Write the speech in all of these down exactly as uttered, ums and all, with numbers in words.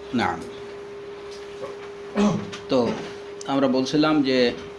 না, তো আমরা বলছিলাম যে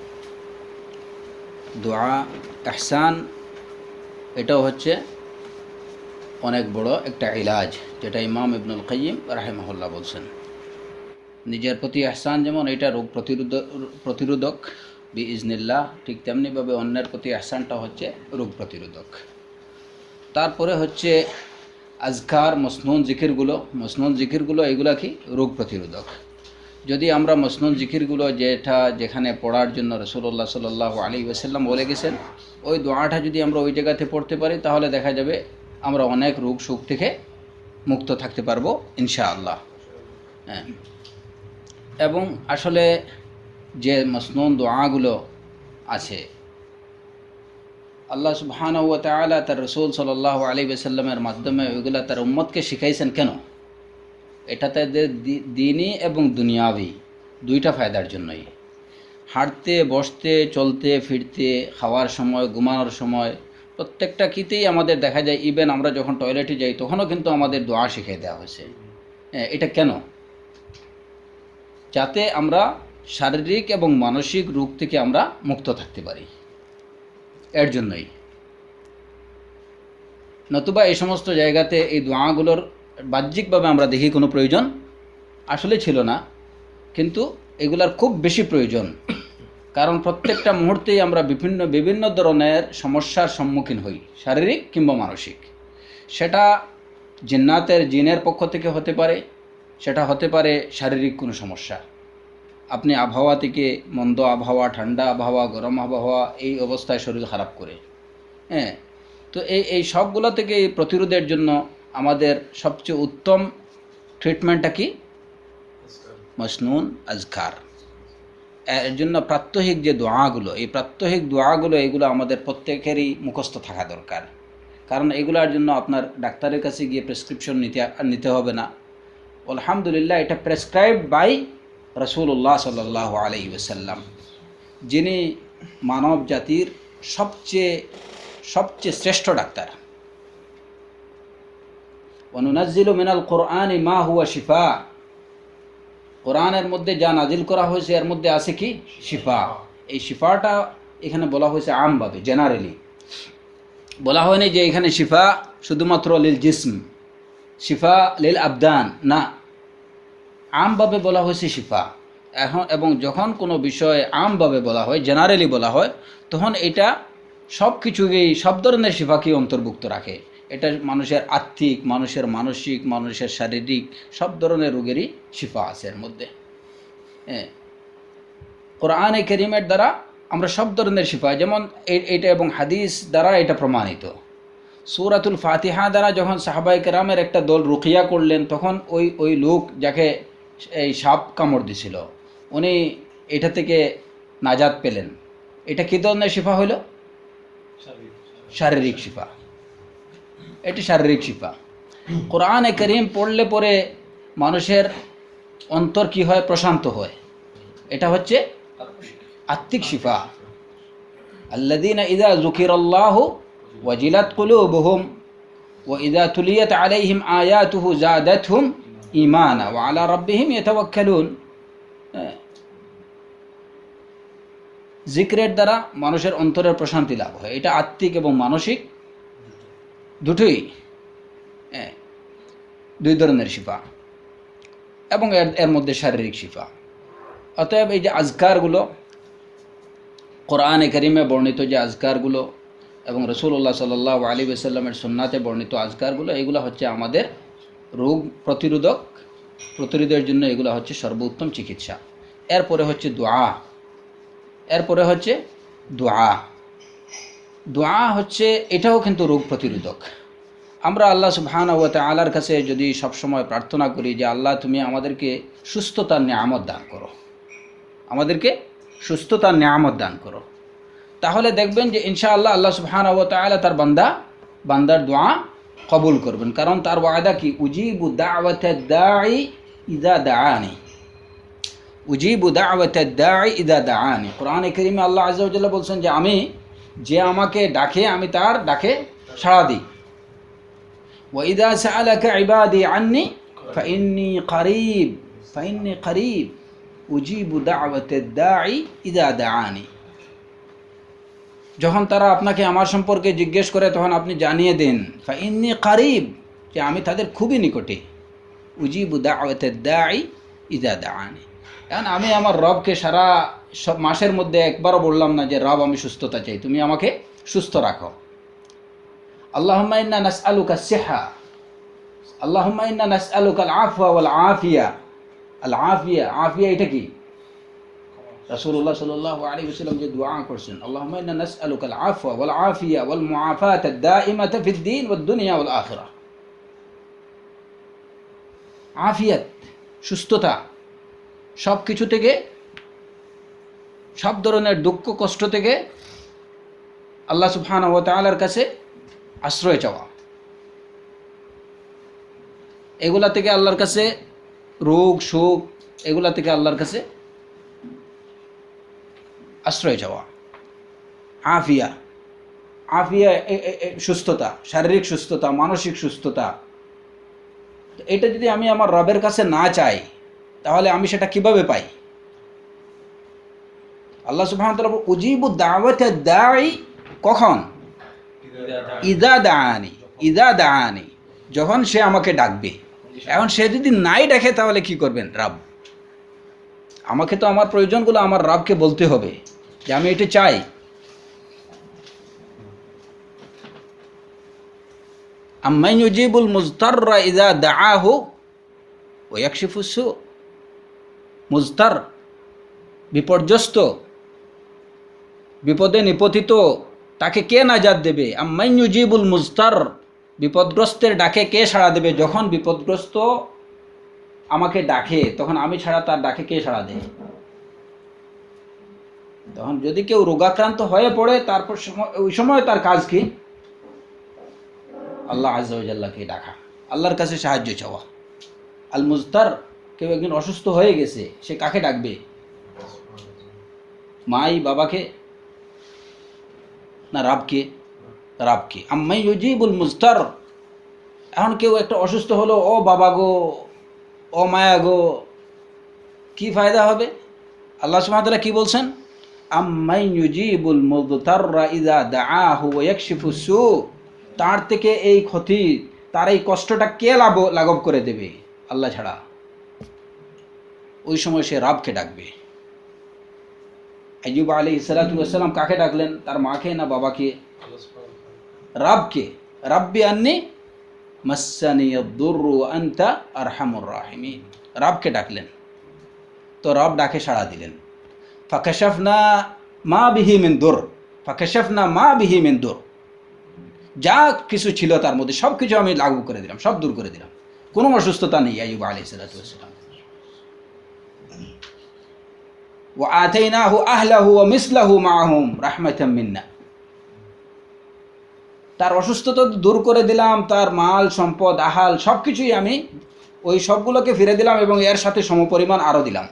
দোয়া ইহসান এটাও হচ্ছে অনেক বড় একটা ইলাজ, যেটা ইমাম ইবনুল কাইয়িম রাহিমাহুল্লাহ বলছেন। নিজের প্রতি ইহসান যেমন এটা রোগ প্রতিরোধক প্রতিরোধক বিইজনিল্লাহ, ঠিক তেমনিভাবে অন্যের প্রতি ইহসানটা হচ্ছে রোগ প্রতিরোধক। তারপরে হচ্ছে আজকার মসনুন জিকিরগুলো, মসনুন জিকিরগুলো এগুলা কি রোগ প্রতিরোধক। যদি আমরা মসনুন জিকিরগুলো যেটা যেখানে পড়ার জন্য রাসূলুল্লাহ সাল্লাল্লাহু আলাইহি ওয়াসাল্লাম বলে গেছেন, ওই দোয়াটা যদি আমরা ওই জায়গাতে পড়তে পারি তাহলে দেখা যাবে আমরা অনেক রোগ সুখ থেকে মুক্ত থাকতে পারবো ইনশাআল্লাহ। হ্যাঁ, এবং আসলে যে মসনুন দোয়াগুলো আছে আল্লাহ সুবহানাহু ওয়া তাআলা তার রাসূল সাল্লাল্লাহু আলাইহি ওয়াসাল্লামের মাধ্যমে ওইগুলা তার উম্মতকে শিখাইছেন। কেন? এটা তাদের দ্বীনি এবং দুনিয়াবি দুইটা ফায়দার জন্যই। হাঁটতে, বসতে, চলতে, ফিরতে, খাওয়ার সময়, ঘুমানোর সময়, প্রত্যেকটা কিতেই আমাদের দেখা যায়, ইভেন আমরা যখন টয়লেটে যাই তখনও কিন্তু আমাদের দোয়া শিখিয়ে দেওয়া হয়েছে। হ্যাঁ, এটা কেন? যাতে আমরা শারীরিক এবং মানসিক রোগ থেকে আমরা মুক্ত থাকতে পারি, এর জন্যই। নতুবা এই সমস্ত জায়গাতে এই দোয়াগুলোর বাহ্যিকভাবে আমরা দেখি কোনো প্রয়োজন আসলে ছিল না, কিন্তু এগুলার খুব বেশি প্রয়োজন। কারণ প্রত্যেকটা মুহূর্তেই আমরা বিভিন্ন বিভিন্ন ধরনের সমস্যার সম্মুখীন হই, শারীরিক কিংবা মানসিক। সেটা জিন্নাতের জিনের পক্ষ থেকে হতে পারে, সেটা হতে পারে শারীরিক কোনো সমস্যা। আপনি আবহাওয়া থেকে, মন্দ আবহাওয়া, ঠান্ডা আবহাওয়া, গরম আবহাওয়া, এই অবস্থায় শরীর খারাপ করে। হ্যাঁ, তো এই এই সবগুলো থেকে প্রতিরোধের জন্য আমাদের সবচেয়ে উত্তম ট্রিটমেন্টটা কি? মসনুন আজকার। এর জন্য প্রাত্যহিক যে দোয়াগুলো, এই প্রাত্যহিক দোয়াগুলো এগুলো আমাদের প্রত্যেকেরই মুখস্থ থাকা দরকার। কারণ এগুলোর জন্য আপনার ডাক্তারের কাছে গিয়ে প্রেসক্রিপশন নিতে নিতে হবে না। আলহামদুলিল্লাহ, এটা প্রেসক্রাইবড বাই রাসূলুল্লাহ সাল্লাল্লাহু আলাইহি ওয়াসাল্লাম, যিনি মানব জাতির সবচেয়ে সবচেয়ে শ্রেষ্ঠ ডাক্তার। ওয়ানুনাজ্জিলু মিনাল কুরআনি মা হুয়া শিফা, কোরআনের মধ্যে যা নাজিল করা হয়েছে এর মধ্যে আছে কি? শিফা। এই শিফাটা এখানে বলা হয়েছে আমভাবে, জেনারেলি বলা হয়নি যে এখানে শিফা শুধুমাত্র লিল জিসম, শিফা লিল আবদান, না, আমভাবে বলা হয়েছে শিফা। এখন এবং যখন কোনো বিষয় আমভাবে বলা হয়, জেনারেলি বলা হয়, তখন এটা সব কিছুকেই, সব ধরনের শিফাকেই অন্তর্ভুক্ত রাখে। এটা মানুষের আত্মিক, মানুষের মানসিক, মানুষের শারীরিক সব ধরনের রোগেরই শিফা আছে এর মধ্যে। হ্যাঁ, কোরআনে কারীমের দ্বারা আমরা সব ধরনের শিফা, যেমন এইটা এবং হাদিস দ্বারা এটা প্রমাণিত। সূরাতুল ফাতিহা দ্বারা যখন সাহাবায়ে কেরামের একটা দল রুকিয়া করলেন, তখন ওই ওই লোক যাকে এই সাপ কামড় দিছিল, উনি এটা থেকে নাজাত পেলেন। এটা কী ধরনের শিফা হইল? শারীরিক শিফা। এটি শারীরিক শিফা। কোরআনে কারীম পড়লে পরে মানুষের অন্তর কি হয়? প্রশান্ত হয়। এটা হচ্ছে আত্মিক শিফা। আল্লাযীনা ইযা যুকিরাল্লাহু ওয়াজিলাত কুলুবুহুম ওয়া ইযা তুলিয়াত আলাইহিম আয়াতুহু যাদাতহুম ঈমানা ওয়া আলা রাব্বিহিম ইয়াতাওয়াক্কালুন। জিকিরের দ্বারা মানুষের অন্তরের প্রশান্তি লাভ হয়। এটা আত্মিক এবং মানসিক দুটোই, দুই ধরনের শিফা, এবং এর এর মধ্যে শারীরিক শিফা। অতএব এই যে আজকারগুলো, কোরআনে কারীমে বর্ণিত যে আজকারগুলো এবং রাসূলুল্লাহ সাল্লাল্লাহু আলাইহি ওয়াসাল্লামের সুন্নাতে বর্ণিত আজকারগুলো, এগুলো হচ্ছে আমাদের রোগ প্রতিরোধক, প্রতিরোধের জন্য এগুলো হচ্ছে সর্বোত্তম চিকিৎসা। এরপরে হচ্ছে দোয়া, এরপরে হচ্ছে দোয়া। দোয়া হচ্ছে এটাও কিন্তু রোগ প্রতিরোধক। আমরা আল্লাহ সুবহানাহু ওয়া তাআলার কাছে যদি সবসময় প্রার্থনা করি যে আল্লাহ তুমি আমাদেরকে সুস্থতার নিয়ামত দান করো, আমাদেরকে সুস্থতার নিয়ামত দান করো, তাহলে দেখবেন যে ইনশাআল্লাহ আল্লাহ সুবহানাহু ওয়া তাআলা তার বান্দা বান্দার দোয়া কবুল করবেন। কারণ তার ওয়াদা কি? উজিবু দাওয়াতাদ দাঈ ইযা দাআনি, উজিবু দাওয়াতাদ দাঈ ইযা দাআনি। কোরআনে কারীমে আল্লাহ আযজা ওয়া জাল্লা বলছেন যে আমি, যে আমাকে ডাকে আমি তার ডাকে সাড়া দিই। ওয়া ইযা সাআলাকা ইবাদি আন্নী ফাইন্নী করিব ফাইন্নী করিব উজিবু দাওয়াতাদ দাঈ ইযা দাআনি। যখন তারা আপনাকে আমার সম্পর্কে জিজ্ঞেস করে তখন আপনি জানিয়ে দেন ফাইন্নী করিব, যে আমি তাদের খুবই নিকটে। উজিবু দাওয়াতাদ দাঈ ইযা দাআনি। কারণ আমি আমার রবকে সারা সব মাসের মধ্যে একবারও বললাম না যে রব আমি সুস্থতা চাই, তুমি আমাকে সুস্থ রাখো। আল্লাহুম্মা ইন্না নাসআলুকা সিহা, আল্লাহুম্মা ইন্না নাসআলুকা আল আফওয়া ওয়াল আফিয়া। আল আফিয়া, আফিয়া এটা কি? রাসূলুল্লাহ সাল্লাল্লাহু আলাইহি ওয়াসাল্লাম যে দোয়া করছেন, আল্লাহুম্মা ইন্না নাসআলুকা আল আফওয়া ওয়াল আফিয়া ওয়াল মুআফাতা দাইমাতা ফিদ দীন ওয়াদ দুনিয়া ওয়াল আখিরাহ। আফিয়াত, সুস্থতা, সব কিছু থেকে, সব ধরনের দুঃখ কষ্ট থেকে আল্লাহ সুবহানাহু ওয়া তাআলার কাছে আশ্রয় চাওয়া। এগুলা থেকে আল্লাহর কাছে, রোগ শোক এগুলা থেকে আল্লাহর কাছে আশ্রয় চাওয়া। আফিয়া, আফিয়া সুস্থতা, শারীরিক সুস্থতা, মানসিক সুস্থতা। এটা যদি আমি আমার রবের কাছে না চাই তাহলে আমি সেটা কিভাবে পাই? আল্লাহ সুবহানাহু ওয়া তাআলা উজিবু দাওয়াতাদ দাঈ কখন? ইযা দাআনি, ইযা দাআনি, যখন সে আমাকে ডাকবে। এখন সে যদি নাই ডাকে তাহলে কি করবেন রব? আমাকে তো আমার প্রয়োজনগুলো আমার রবকে বলতে হবে যে আমি এটা চাই। আম্মান ইউজিবুল মুজতাররা ইযা দাআহু ওয়া ইয়াকশিফুস সু। মুজতার, বিপর্যস্ত, বিপদে নিপতিত, তাকে কে নাজাত দেবে? আম্মান ইউজিবুল মুজতার, বিপদগ্রস্তের ডাকে কে সাড়া দেবে? যখন বিপদগ্রস্ত আমাকে ডাকে তখন আমি ছাড়া তার ডাকে কে সাড়া দেয়? তখন যদি কেউ রোগাক্রান্ত হয়ে পড়ে তারপর ওই সময় তার কাজ কি? আল্লাহ আযজা ওয়া জাল্লাকে ডাকা, আল্লাহর কাছে সাহায্য চাওয়া। আল মুজতার, কেউ একজন অসুস্থ হয়ে গেছে, সে কাকে ডাকবে? মাই বাবাকে না রাবকে? রাবকে। আম্মাই ইউজিবুল মুজতার, এখন কেউ একটা অসুস্থ হলো, ও বাবা গো, ও মায়া গো, কি ফায়দা হবে? আল্লাহ সুবহানাহু ওয়া তাআলা কি বলছেন? আম্মাই ইউজিবুল মুজতাররা ইযা দাআহু ওয়া ইয়াকশিফুস সু। তার থেকে এই ক্ষতি, তার এই কষ্টটা কে লাভ লাঘব করে দেবে? আল্লাহ ছাড়া। ওই সময় সে রাবকে ডাকবে। আইয়ুব আলাইহিস সালাতু ওয়াস সালাম কাকে ডাকলেন? তার মাকে না বাবাকে? রাবকে। রাব্বি আন্নি মাসানিয়াদ-দুররু ওয়া আনতা আরহামুর রাহিমিন। রাবকে ডাকলেন, তো রব ডাকে সাড়া দিলেন। ফাকাশাফনা মা বিহি মিন দুর, ফাকাশাফনা মা বিহি মিন দুর। যা কিছু ছিল তার মধ্যে সব কিছু আমি লাগু করে দিলাম, সব দূর করে দিলাম, কোনো অসুস্থতা নেই আইয়ুব আলাইহিস সালাতু ওয়াস সালাম। ওয়া আতাইনাহু আহলাহু ওয়া মিসলাহু মাআহুম রাহমাতাম মিন্না। তার অসুস্থতা দূর করে দিলাম, তার মাল সম্পদ আহাল সব কিছুই আমি ওই সবগুলোকে ফিরে দিলাম এবং এর সাথে সমপরিমাণ আরও দিলাম।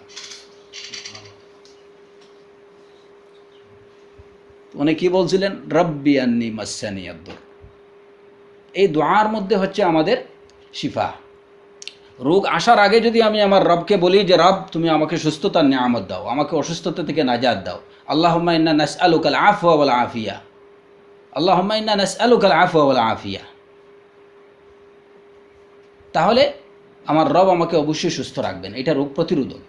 উনি কি বলছিলেন? রব্বি আন্নি মাসানিয়াদ-দুর। এই দোয়ার মধ্যে হচ্ছে আমাদের শিফা। রোগ আসার আগে যদি আমি আমার রবকে বলি যে রব তুমি আমাকে সুস্থতার নিয়ামত দাও, আমাকে অসুস্থতা থেকে নাজাত দাও, আল্লাহুম্মা ইন্না নাসআলুকাল আফওয়া ওয়াল আফিয়া, আল্লাহুম্মা ইন্না নাসআলুকাল আফওয়া ওয়াল আফিয়া, তাহলে আমার রব আমাকে অবশ্যই সুস্থ রাখবেন। এটা রোগ প্রতিরোধক।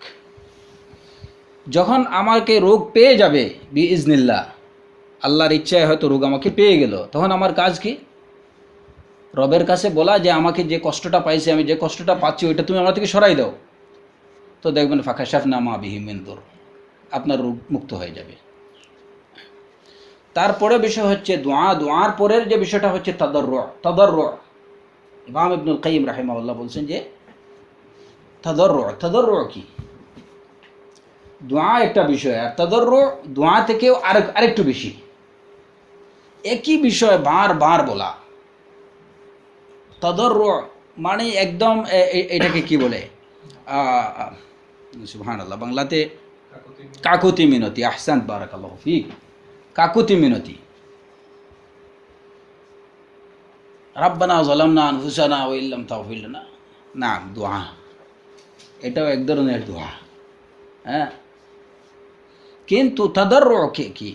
যখন আমাকে রোগ পেয়ে যাবে বিইজনিল্লাহ, আল্লাহর ইচ্ছায় হয়তো রোগ আমাকে পেয়ে গেল, তখন আমার কাজ কি? রবের কাছে বলা যে আমাকে যে কষ্টটা পাইছি, আমি যে কষ্টটা পাচ্ছি ওইটা তুমি আমার থেকে সরাই দাও। তো দেখবেন ফাকাশাফনা মা বিহি মিন দুর, আপনার রোগ মুক্ত হয়ে যাবে। তারপরে বিষয় হচ্ছে দোয়া। দোয়ার পরের যে বিষয়টা হচ্ছে তাদাররু। তাদাররু, ইমাম ইবনুল কাইয়িম রাহিমাহুল্লাহ বলছেন যে তাদাররু, তাদাররু কি? দোয়া একটা বিষয়, আর তাদাররু দোয়া থেকেও আরেক আরেকটু বেশি। একই বিষয় বারবার বলা। তাদাররু মানে একদম এটাকে কি বলে? সুবহানাল্লাহ, বাংলাতে কাকুতি মিনতি। আহসান, বারাকাল্লাহু ফিক। কাকুতি মিনতি। রাব্বানা যালামনা আনফুসানা ওয়া ইল্লাম তাগফির লানা না দোয়া, এটাও এক ধরনের দোয়া। হ্যাঁ, কিন্তু তাদাররুকে কি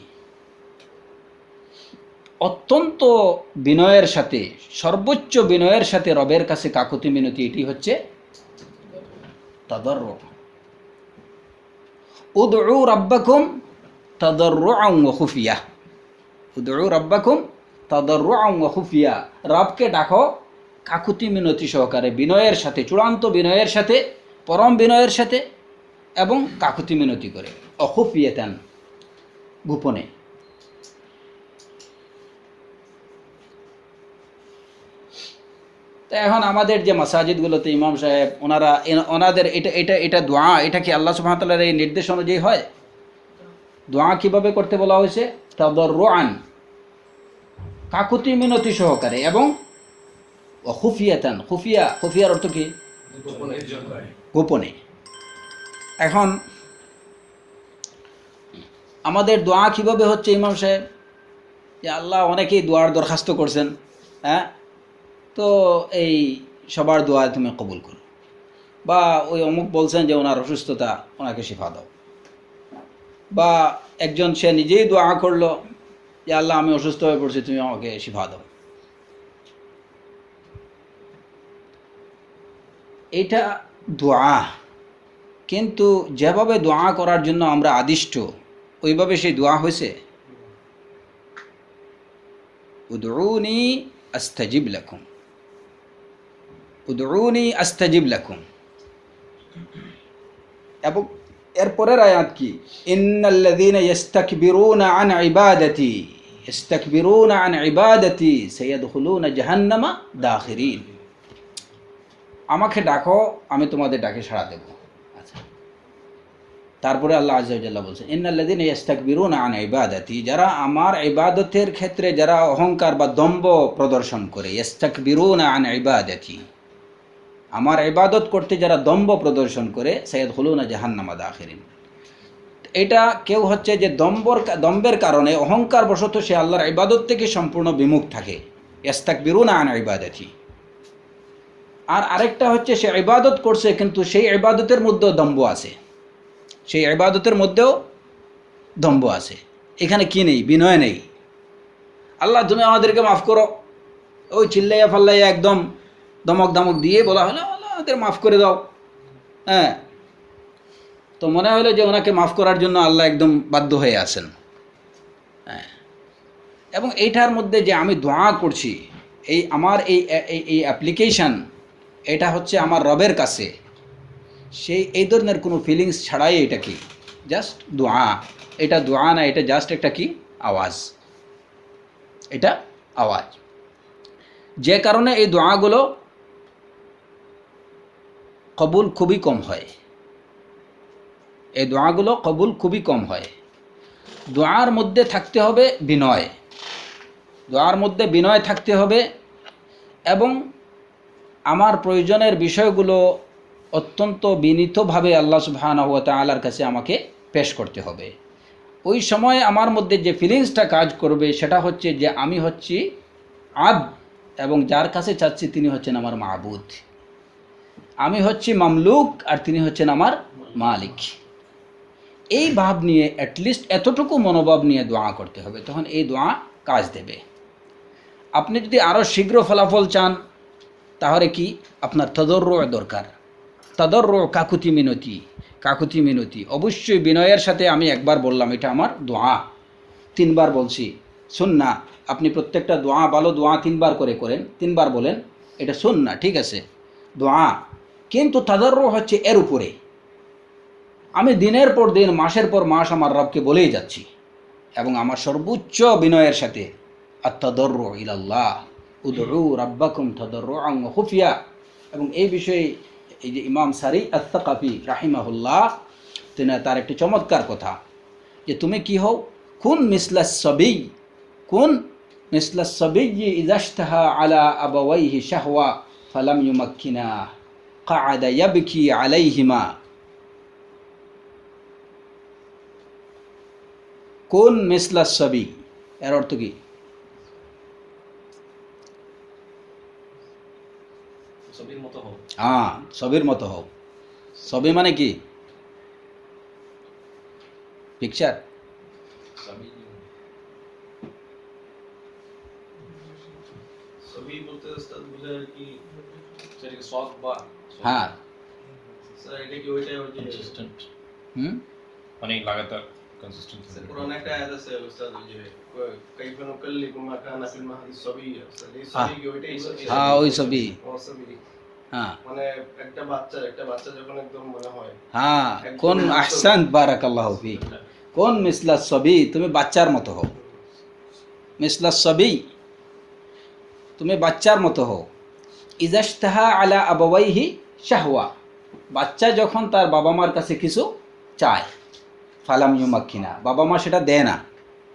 অত্যন্ত বিনয়ের সাথে, সর্বোচ্চ বিনয়ের সাথে রবের কাছে কাকুতি মিনতি, এটি হচ্ছে তাদাররু। উদউ রাব্বাকুম তাদাররুআন ওয়া খুফিয়া, উদউ রাব্বাকুম তাদাররুআন ওয়া খুফিয়া, রবকে ডাকো কাকুতি মিনতি সহকারে, বিনয়ের সাথে, চূড়ান্ত বিনয়ের সাথে, পরম বিনয়ের সাথে এবং কাকুতি মিনতি করে, অখুফিয়াতান, গোপনে। তো এখন আমাদের যে মাসাজিদগুলোতে ইমাম সাহেব ওনারা ওনাদের এটা এটা এটা দোয়া, এটা কি আল্লাহ সুবহানাহু ওয়া তাআলার এই নির্দেশ অনুযায়ী হয়? দোয়া কিভাবে করতে বলা হয়েছে? তাদাররুআন, কাকুতি মিনতি সহকারে, এবং খুফিয়াতান, খুফিয়া, খুফিয়ার অর্থ কি? গোপনে। এখন আমাদের দোয়া কিভাবে হচ্ছে ইমাম সাহেব? যে আল্লাহ অনেকেই দোয়ার দরখাস্ত করছেন, হ্যাঁ, তো এই সবার দোয়া তুমি কবুল করো, বা ওই অমুক বলছেন যে ওনার অসুস্থতা, ওনাকে শিফা দাও, বা একজন সে নিজেই দোয়া করলো যে আল্লাহ আমি অসুস্থ হয়ে পড়ছি, তুমি আমাকে শিফা দাও। এটা দোয়া, কিন্তু যেভাবে দোয়া করার জন্য আমরা আদিষ্ট ওইভাবে সেই দোয়া হয়েছে? উদউনি আস্তাজিব লাকুম, উদউনি আস্তাজিব লাকুম। এবং এরপরের আয়াত কি? ইন্নাল্লাযীনা ইস্তাকবিরুনা আন ইবাদাতি, ইস্তাকবিরুনা আন ইবাদাতি সায়াদখুলুনা জাহান্নামা দাখিরিন। আমাকে ডাকো, আমি তোমাদের ডাকে সাড়া দেব। আচ্ছা, তারপরে আল্লাহ আযজা ওয়া জাল্লা বলছেন ইন্নাল্লাযীনা ইস্তাকবিরুনা আন ইবাদাতি, যারা আমার ইবাদতের ক্ষেত্রে যারা অহংকার বা দম্ভ প্রদর্শন করে, ইস্তাকবিরুনা আন ইবাদাতি, আমার ইবাদত করতে যারা দম্ভ প্রদর্শন করে, সায়াদখুলুনা জাহান্নামা দাখিরিন। এটা কেউ হচ্ছে যে দম্বর দম্বের কারণে, অহংকার বশত সে আল্লাহর ইবাদত থেকে সম্পূর্ণ বিমুখ থাকে, ইস্তাকবিরুনা আন ইবাদাতি। আর আরেকটা হচ্ছে সে ইবাদত করছে কিন্তু সেই ইবাদতের মধ্যেও দম্ভ আছে, সেই ইবাদতের মধ্যেও দম্ভ আছে। এখানে কি নেই? বিনয় নেই। আল্লাহ তুমি আমাদেরকে মাফ করো, ওই চিল্লাইয়া ফাল্লাইয়া একদম দমক দমক দিয়ে বলা হলো আল্লাহ আমাদের মাফ করে দাও। হ্যাঁ, তো মনে হলো যে ওনাকে মাফ করার জন্য আল্লাহ একদম বাধ্য হয়ে আছেন। হ্যাঁ, এবং এইটার মধ্যে যে আমি দোয়া করছি, এই আমার এই এই অ্যাপ্লিকেশান, এটা হচ্ছে আমার রবের কাছে, সেই এই ধরনের কোনো ফিলিংস ছাড়াই এটা কি জাস্ট দোয়া। এটা দোয়া না, এটা জাস্ট একটা কি আওয়াজ, এটা আওয়াজ। যে কারণে এই দোয়াগুলো কবুল খুবই কম হয়, এই দোয়াগুলো কবুল খুবই কম হয়। দোয়ার মধ্যে থাকতে হবে বিনয়, দোয়ার মধ্যে বিনয় থাকতে হবে, এবং আমার প্রয়োজনের বিষয়গুলো অত্যন্ত বিনীতভাবে আল্লাহ সুবহানাহু ওয়া তাআলার কাছে আমাকে পেশ করতে হবে। ওই সময় আমার মধ্যে যে ফিলিংসটা কাজ করবে সেটা হচ্ছে যে আমি হচ্ছি আবদ, এবং যার কাছে চাচ্ছি তিনি হচ্ছেন আমার মাবুদ। আমি হচ্ছি মামলুক আর তিনি হচ্ছেন আমার মালিক। এই ভাব নিয়ে, অ্যাটলিস্ট এতটুকু মনোভাব নিয়ে দোয়া করতে হবে, তখন এই দোয়া কাজ দেবে। আপনি যদি আরও শীঘ্র ফলাফল চান তাহলে কি আপনার তাদাররু দরকার, তাদাররু, কাকুতি মিনতি, কাকুতি মিনতি অবশ্যই বিনয়ের সাথে। আমি একবার বললাম এটা আমার দোয়া, তিনবার বলছি সুন্নাহ। আপনি প্রত্যেকটা দোয়া, ভালো দোয়া তিনবার করে করেন, তিনবার বলেন, এটা সুন্নাহ, ঠিক আছে, দোয়া। কিন্তু তাদাররু হচ্ছে এর উপরে। আমি দিনের পর দিন, মাসের পর মাস আমার রবকে বলেই যাচ্ছি, এবং আমার সর্বোচ্চ বিনয়ের সাথে আত-তাদাররু ইলাল্লাহ, উদউ রাব্বাকুম তাদাররুআন ওয়া খুফিয়া। এবং এই বিষয়ে এই যে ইমাম সারি আত-তাকাফি রাহিমাহুল্লাহ, তিনি তার একটি চমৎকার কথা, যে তুমি কি হও, কুন মিসলাস সাবী, কুন মিসলাস সাবী ইযাশতাহা আলা আবাওয়াইহি শাহওয়া ফালাম ইউমাক্কিনা ক্বাআদা ইয়াবকি আলাইহিমা। কোন মিসলাস সাবী, এর অর্থ কি? ছবির মতো হোক, হ্যাঁ, ছবির মতো হও। ছবি মানে কি? পিকচার। ছবি বলতে উস্তাদ বুঝায় কি সেটা কি সৎ বা হ্যাঁ। স্যার এটা কি ওইটাই ওই যে কনসিস্টেন্ট, হুম। মানে লাগাতার কনসিস্টেন্ট। কোরআন একটা আয়াত আছে উস্তাদ ওই যে কাইফা নুকাল্লিমু মা কানা ফিল মাহদি সাবিয়্যা, এই হ্যাঁ। ছবি কি ওইটাই? হ্যাঁ, ওই ছবি। ও ছবি হ্যাঁ মানে একটা বাচ্চা একটা বাচ্চা যখন একদম মনে হয় হ্যাঁ, কোন আহসান বারাকাল্লাহু ফিক, কোন মিসলা ছবি, তুমি বাচ্চার মতো হও। মিসলা ছবি, তুমি বাচ্চার মতো হও। ইজাশতাহা আলা আবাওয়াইহি শাহওয়া, বাচ্চা যখন তার বাবা মার কাছে কিছু চায়, ফালাম ইউমাক্কিনা, বাবা মা সেটা দেয় না।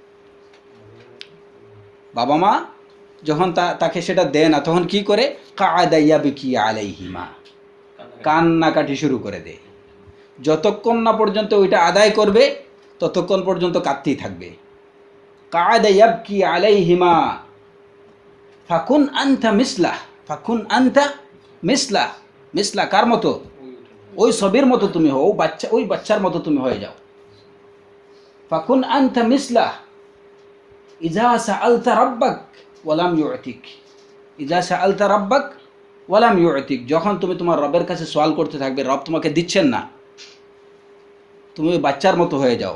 বাবা মা যখন তা- তাকে সেটা দেয় না, তখন কি করে? কাআদা ইয়াবকি আলাইহিমা, কান্নাকাটি শুরু করে দেয়। যতক্ষণ না পর্যন্ত ওইটা আদায় করবে ততক্ষণ পর্যন্ত কাঁদতেই থাকবে। কাআদা ইয়াবকি আলাইহিমা ফাকুন আনতা মিসলাহ, ফাকুন আনতা মিসলাহ। মিসলা কার মতো? ওই ছবির মতো তুমি হও, বাচ্চা, ওই বাচ্চার মতো তুমি হয়ে যাও। ফাকুন আনতা মিসলাহ ইজা সাআলতা রাব্বাক ওয়ালাম ইউতিক, ইজা সাআলতা রাব্বাক ওয়ালাম ইউতিক, যখন তুমি তোমার রবের কাছে সওয়াল করতে থাকবে, রব তোমাকে দিচ্ছেন না, তুমি ওই বাচ্চার মতো হয়ে যাও।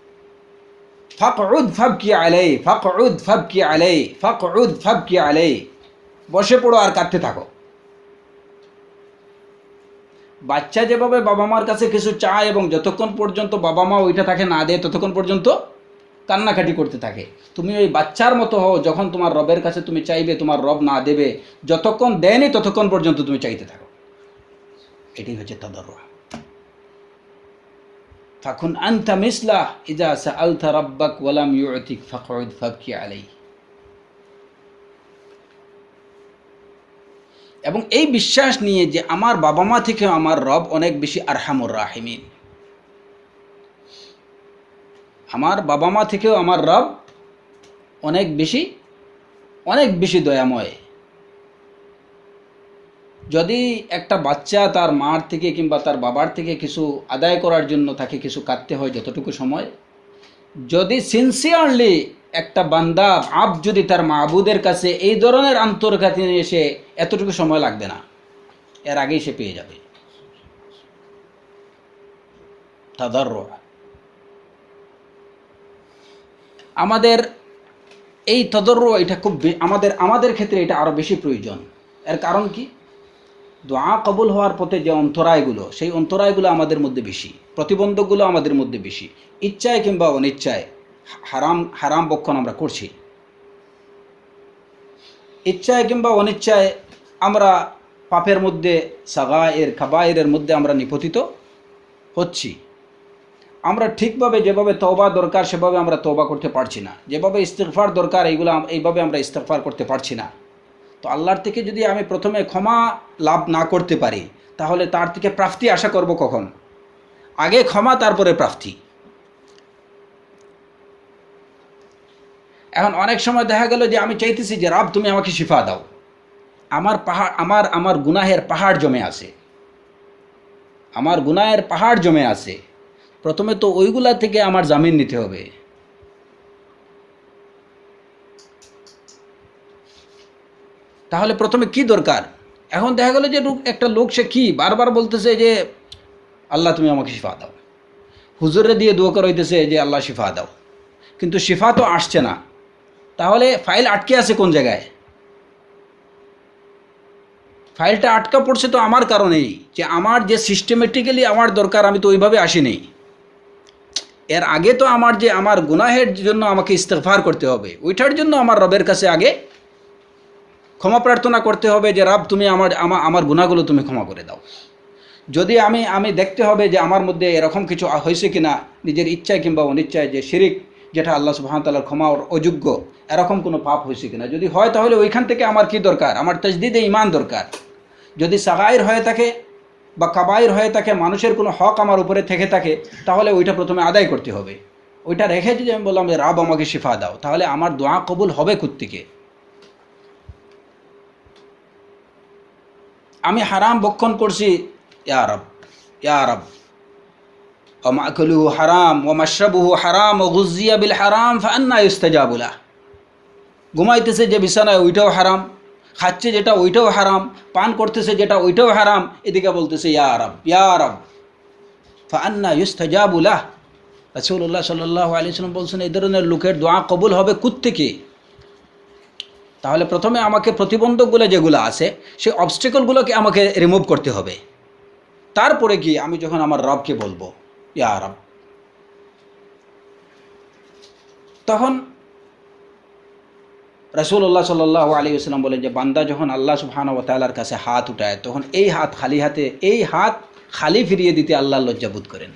ফাকউদ ফাবকি আলাই, ফাকউদ ফাবকি আলাই, ফাকউদ ফাবকি আলাই, বসে পড়ো আর কাঁদতে থাকো। বাচ্চা যেভাবে বাবা মার কাছে কিছু চায় এবং যতক্ষণ পর্যন্ত বাবা মা ওইটা তাকে না দেয় ততক্ষণ পর্যন্ত কান্নাকাটি করতে থাকে, তুমি ওই বাচ্চার মতো হও। যখন তোমার রবের কাছে তুমি চাইবে, তোমার রব না দেবে, যতক্ষণ দেয়নি ততক্ষণ পর্যন্ত তুমি চাইতে থাকো। এটাই হচ্ছে তাদাররুহ। ফাকুন আনতা মিসলাহ ইজা সাআলতা রাব্বাক ওয়ালাম ইউতিক ফাকউদ ফাবকি আলাইহি। এবং এই বিশ্বাস নিয়ে যে আমার বাবা মা থেকে আমার রব অনেক বেশি আরহামুর রাহিমিন, আমার বাবা মা থেকেও আমার রব অনেক বেশি অনেক বেশি দয়াময়। যদি একটা বাচ্চা তার মার থেকে কিংবা তার বাবার থেকে কিছু আদায় করার জন্য তাকে কিছু কাটতে হয় যতটুকু সময়, যদি সিনসিয়ারলি একটা বান্দা আব যদি তার মাবুদের কাছে এই ধরনের আন্তর্ঘাতী নিয়ে এসে এতটুকু সময় লাগবে না, এর আগেই সে পেয়ে যাবে। তাদাররুহ। আমাদের এই তাদাররুহ এটা খুব বে- আমাদের আমাদের ক্ষেত্রে এটা আরও বেশি প্রয়োজন। এর কারণ কি? দোয়া কবুল হওয়ার পথে যে অন্তরায়গুলো, সেই অন্তরায়গুলো আমাদের মধ্যে বেশি, প্রতিবন্ধকগুলো আমাদের মধ্যে বেশি। ইচ্ছায় কিংবা অনিচ্ছায় হারাম হারাম বক্ষণ আমরা করছি, ইচ্ছায় কিংবা অনিচ্ছায় আমরা পাপের মধ্যে, সাগায়ের কাবায়েরের মধ্যে আমরা নিপতিত হচ্ছি। আমরা ঠিকভাবে যেভাবে তওবা দরকার সেভাবে আমরা তওবা করতে পারছি না, যেভাবে ইস্তিগফার দরকার এইগুলো আম- এইভাবে আমরা ইস্তিগফার করতে পারছি না। তো আল্লাহর থেকে যদি আমি প্রথমে ক্ষমা লাভ না করতে পারি, তাহলে তার থেকে প্রাপ্তি আশা করব কখন? আগে ক্ষমা, তারপরে প্রাপ্তি। এখন অনেক সময় দেখা গেল যে আমি চাইতেছি যে রব তুমি আমাকে শিফা দাও, আমার পাহাড় আমার আমার গুনাহের পাহাড় জমে আছে, আমার গুনাহের পাহাড় জমে আছে। প্রথমে তো ওইগুলা থেকে আমার জামিন নিতে হবে। তাহলে প্রথমে কি দরকার? এখন দেখা গেল যে লোক- একটা লোক সে কি বারবার বলতেছে যে আল্লাহ তুমি আমাকে শিফা দাও, হুজুরে দিয়ে দোয়া করাইতেছে যে আল্লাহ শিফা দাও, কিন্তু শিফা তো আসছে না। তাহলে ফাইল আটকে আছে কোন জায়গায়? ফাইলটা আটকা পড়ছে তো আমার কারণেই, যে আমার যে সিস্টেমেটিক্যালি আমার দরকার আমি তো ওইভাবে আসিনি। এর আগে তো আমার যে আমার গুনাহের জন্য আমাকে ইস্তেগফার করতে হবে, ওইটার জন্য আমার রবের কাছে আগে ক্ষমা প্রার্থনা করতে হবে যে রব তুমি আমার আমা- আমার গুনাহগুলো তুমি ক্ষমা করে দাও। যদি আমি আমি দেখতে হবে যে আমার মধ্যে এরকম কিছু হয়েছে কিনা, নিজের ইচ্ছায় কিংবা অনিচ্ছায়, যে শিরিক, যেটা আল্লাহ সুবহানাহু ওয়া তাআলার ক্ষমার অযোগ্য, এরকম কোনো পাপ হয়েছে কিনা। যদি হয় তাহলে ওইখান থেকে আমার কি দরকার? আমার তাজদিদে ঈমান দরকার। যদি সাগায়ের হয়ে থাকে বা কাবায়ের হয়ে থাকে, মানুষের কোনো হক আমার উপরে থেকে থাকে, তাহলে ওইটা প্রথমে আদায় করতে হবে। ওইটা রেখে যদি আমি বললাম যে রব আমাকে শিফা দাও, তাহলে আমার দোয়া কবুল হবে কোত্থেকে? আমি হারাম ভক্ষণ করছি, ইয়া রব ইয়া রব, ওয়া মা'কুলুহু হারাম ওয়া মাশরাবুহু হারাম ওয়া গুযিয়া বিল হারাম ফাআন্না ইউস্তাজাবু লাহ। ঘুমাইতেছে যে বিছানায় ওইটাও হারাম, খাচ্ছে যেটা ওইটাও হারাম, পান করতেছে যেটা ওইটাও হারাম, এদিকে বলতেছে ইয়া রব ইয়া রব, ফাআন্না ইউস্তাজাবু লাহ। রাসূলুল্লাহ সাল্লাল্লাহু আলাইহি ওয়াসাল্লাম বলছেন এই ধরনের লোকের দোয়া কবুল হবে কোত্থেকে? তাহলে প্রথমে আমাকে প্রতিবন্ধকগুলো যেগুলো আছে সেই অবস্টেকলগুলোকে আমাকে রিমুভ করতে হবে, তারপরে কি আমি যখন আমার রবকে বলবো ইয়া রব, তখন রাসূলুল্লাহ সাল্লাল্লাহু আলাইহি ওয়াসাল্লাম বলেন যে বান্দা যখন আল্লাহ সুবহানাহু ওয়া তাআলার কাছে হাত উঠায় তখন এই হাত খালি হাতে, এই হাত খালি ফিরিয়ে দিতে আল্লাহ লজ্জাবোধ করেন।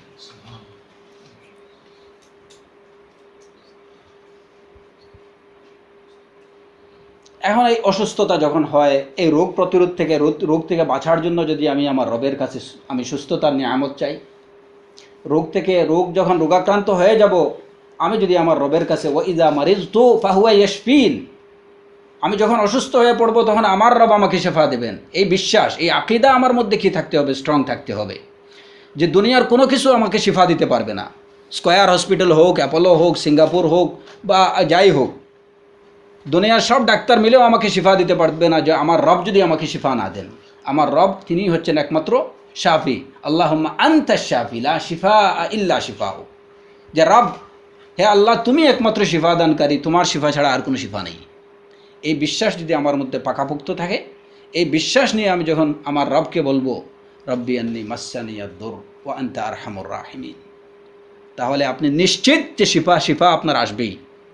এখন এই অসুস্থতা যখন হয়, এই রোগ প্রতিরোধ থেকে রোগ থেকে বাঁচার জন্য যদি আমি আমার রবের কাছে আমি সুস্থতার নিয়ামত চাই, রোগ থেকে রোগ যখন রোগাক্রান্ত হয়ে যাব, আমি যদি আমার রবের কাছে ওয়া ইযা মারিযতু ফাহুয়া ইয়াশফিন, আমি যখন অসুস্থ হয়ে পড়ব তখন আমার রব আমাকে শেফা দেবেন, এই বিশ্বাস, এই আকীদা আমার মধ্যে কি থাকতে হবে? স্ট্রং থাকতে হবে যে দুনিয়ার কোনো কিছু আমাকে শিফা দিতে পারবে না। স্কয়ার হসপিটাল হোক, অ্যাপোলো হোক, সিঙ্গাপুর হোক বা যাই হোক, দুনিয়ার সব ডাক্তার মিলেও আমাকে শিফা দিতে পারবে না যে আমার রব যদি আমাকে শিফা না দেন। আমার রব তিনি হচ্ছেন একমাত্র শাফি, আল্লাহুম্মা আনতাশ শাফি লা শিফা ইল্লা শিফাউ, যে রব হে আল্লাহ তুমি একমাত্র শিফা দানকারী, তোমার শিফা ছাড়া আর কোনো শিফা নেই। এই বিশ্বাস যদি আমার মধ্যে পাকাপোক্ত থাকে, এই বিশ্বাস নিয়ে আমি যখন আমার রবকে বলবো রব্বি আন্নী মাসসানিয়াদ-দুর ওয়া আনতা আরহামুর রাহিমিন, তাহলে আপনি নিশ্চিত যে শিফা শিফা আপনার আসবেই।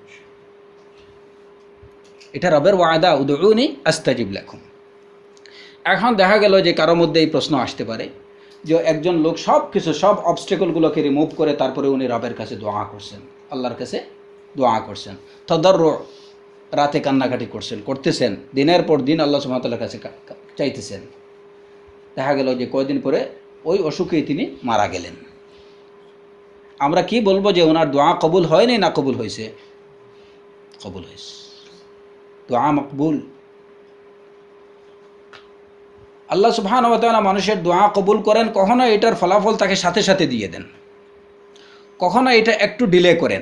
এটা রবের ওয়াদা, উদউনি আস্তাজিব লাকুম। এখন দেখা গেল যে কারোর মধ্যে এই প্রশ্ন আসতে পারে যে একজন লোক সব কিছু সব অবস্টেকলগুলোকে রিমুভ করে তারপরে উনি রবের কাছে দোয়া করছেন, আল্লাহর কাছে দোয়া করছেন, তাদাররু, রাতে কান্নাকাটি করছেন করতেছেন দিনের পর দিন আল্লাহ সুবহানাহু ওয়া তাআলার কাছে চাইতেছেন। দেখা গেল যে কয়েকদিন পরে ওই অসুখেই তিনি মারা গেলেন। আমরা কি বলবো যে ওনার দোয়া কবুল হয়নি না কবুল হয়েছে? কবুল হয়েছে, দোয়া মকবুল। আল্লাহ সুবহানাহু ওয়া তাআলা মানুষের দোয়া কবুল করেন, কখনো এটার ফলাফল তাকে সাথে সাথে দিয়ে দেন, কখনো এটা একটু ডিলে করেন,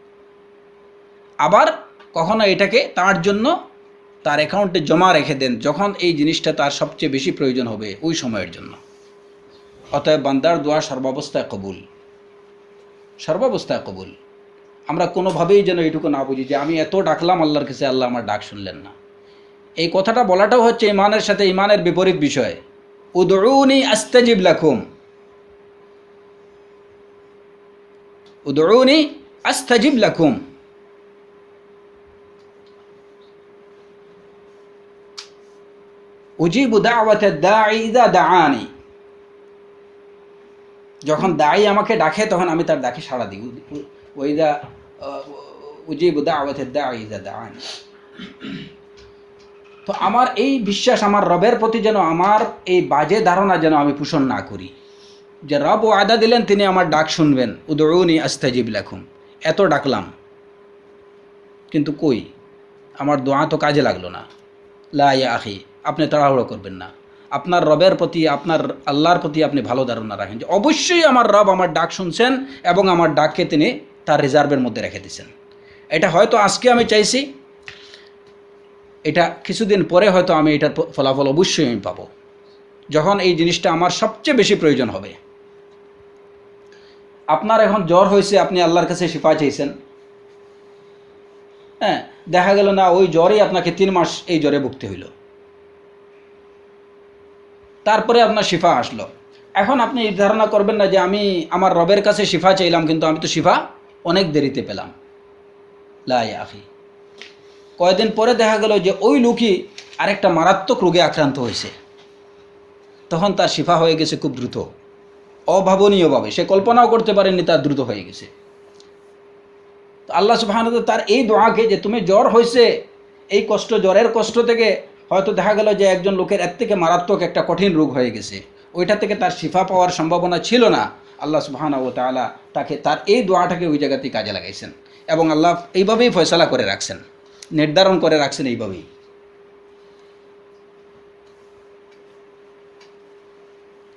আবার কখনো এটাকে তার জন্য তার অ্যাকাউন্টে জমা রেখে দেন যখন এই জিনিসটা তার সবচেয়ে বেশি প্রয়োজন হবে ওই সময়ের জন্য। অতএব বান্দার দোয়া সর্বাবস্থায় কবুল, সর্বাবস্থায় কবুল। আমরা কোনোভাবেই যেন এইটুকু না বুঝি যে আমি এত ডাকলাম আল্লাহর কাছে, আল্লাহ আমার ডাক শুনলেন না। এই কথাটা বলাটাও হচ্ছে ইমানের সাথে ইমানের বিপরীত বিষয়। উদউনি আস্তাজিব লাকুম, উদউনি আস্তাজিব লাকুম। উজিবু দাওয়াতাদ দাঈ ইযা দাআনি, যখন দাঈ আমাকে ডাকে তখন আমি তার ডাকে সাড়া দিই। ওইদা উজিবু দাওয়াতাদ দাঈ ইযা দাআনি। তো আমার এই বিশ্বাস আমার রবের প্রতি যেন আমার এই বাজে ধারণা যেন আমি পোষণ না করি যে রব ওয়াদা দিলেন তিনি আমার ডাক শুনবেন, উদউনি আস্তাজিব লাকুম। এত ডাকলাম কিন্তু কই আমার দোয়া তো কাজে লাগলো না। লা ইয়া আখি, আপনি তাড়াহুড়ো করবেন না। আপনার রবের প্রতি, আপনার আল্লাহর প্রতি আপনি ভালো ধারণা রাখেন যে অবশ্যই আমার রব আমার ডাক শুনছেন এবং আমার ডাককে তিনি তার রিজার্ভের মধ্যে রেখে দিয়েছেন। এটা হয়তো আজকে আমি চাইছি, এটা কিছুদিন পরে হয়তো আমি এটার ফলাফল অবশ্যই আমি পাবো যখন এই জিনিসটা আমার সবচেয়ে বেশি প্রয়োজন হবে। আপনার এখন জ্বর হয়েছে, আপনি আল্লাহর কাছে শিফা চাইছেন, হ্যাঁ, দেখা গেল না ওই জ্বরেই আপনাকে তিন মাস এই জ্বরে ভুগতে হইল, তারপরে আপনার শিফা আসলো। এখন আপনি এই ধারণা করবেন না যে আমি আমার রবের কাছে শিফা চাইলাম কিন্তু আমি তো শিফা অনেক দেরিতে পেলাম। লা ইয়া আখি, কয়েকদিন পরে দেখা গেল যে ওই লোকই আরেকটা মারাত্মক রোগে আক্রান্ত হয়েছে, তখন তার শিফা হয়ে গেছে খুব দ্রুত, অভাবনীয়ভাবে, সে কল্পনাও করতে পারেননি তার দ্রুত হয়ে গেছে। তো আল্লাহ সুবহানাহু ওয়া তাআলা তার এই দোয়াকে যে তুমি জ্বর হয়েছে, এই কষ্ট, জ্বরের কষ্ট থেকে হয়তো দেখা গেল যে একজন লোকের এর থেকে মারাত্মক একটা কঠিন রোগ হয়ে গেছে, ওইটা থেকে তার শিফা পাওয়ার সম্ভাবনা ছিল না, আল্লাহ সুবহানাহু ওয়া তাআলা তাকে তার এই দোয়াটাকে ওই জায়গাতেই কাজে লাগাইছেন এবং আল্লাহ এইভাবেই ফয়সালা করে রাখছেন, নির্ধারণ করে রাখছেন এইভাবেই।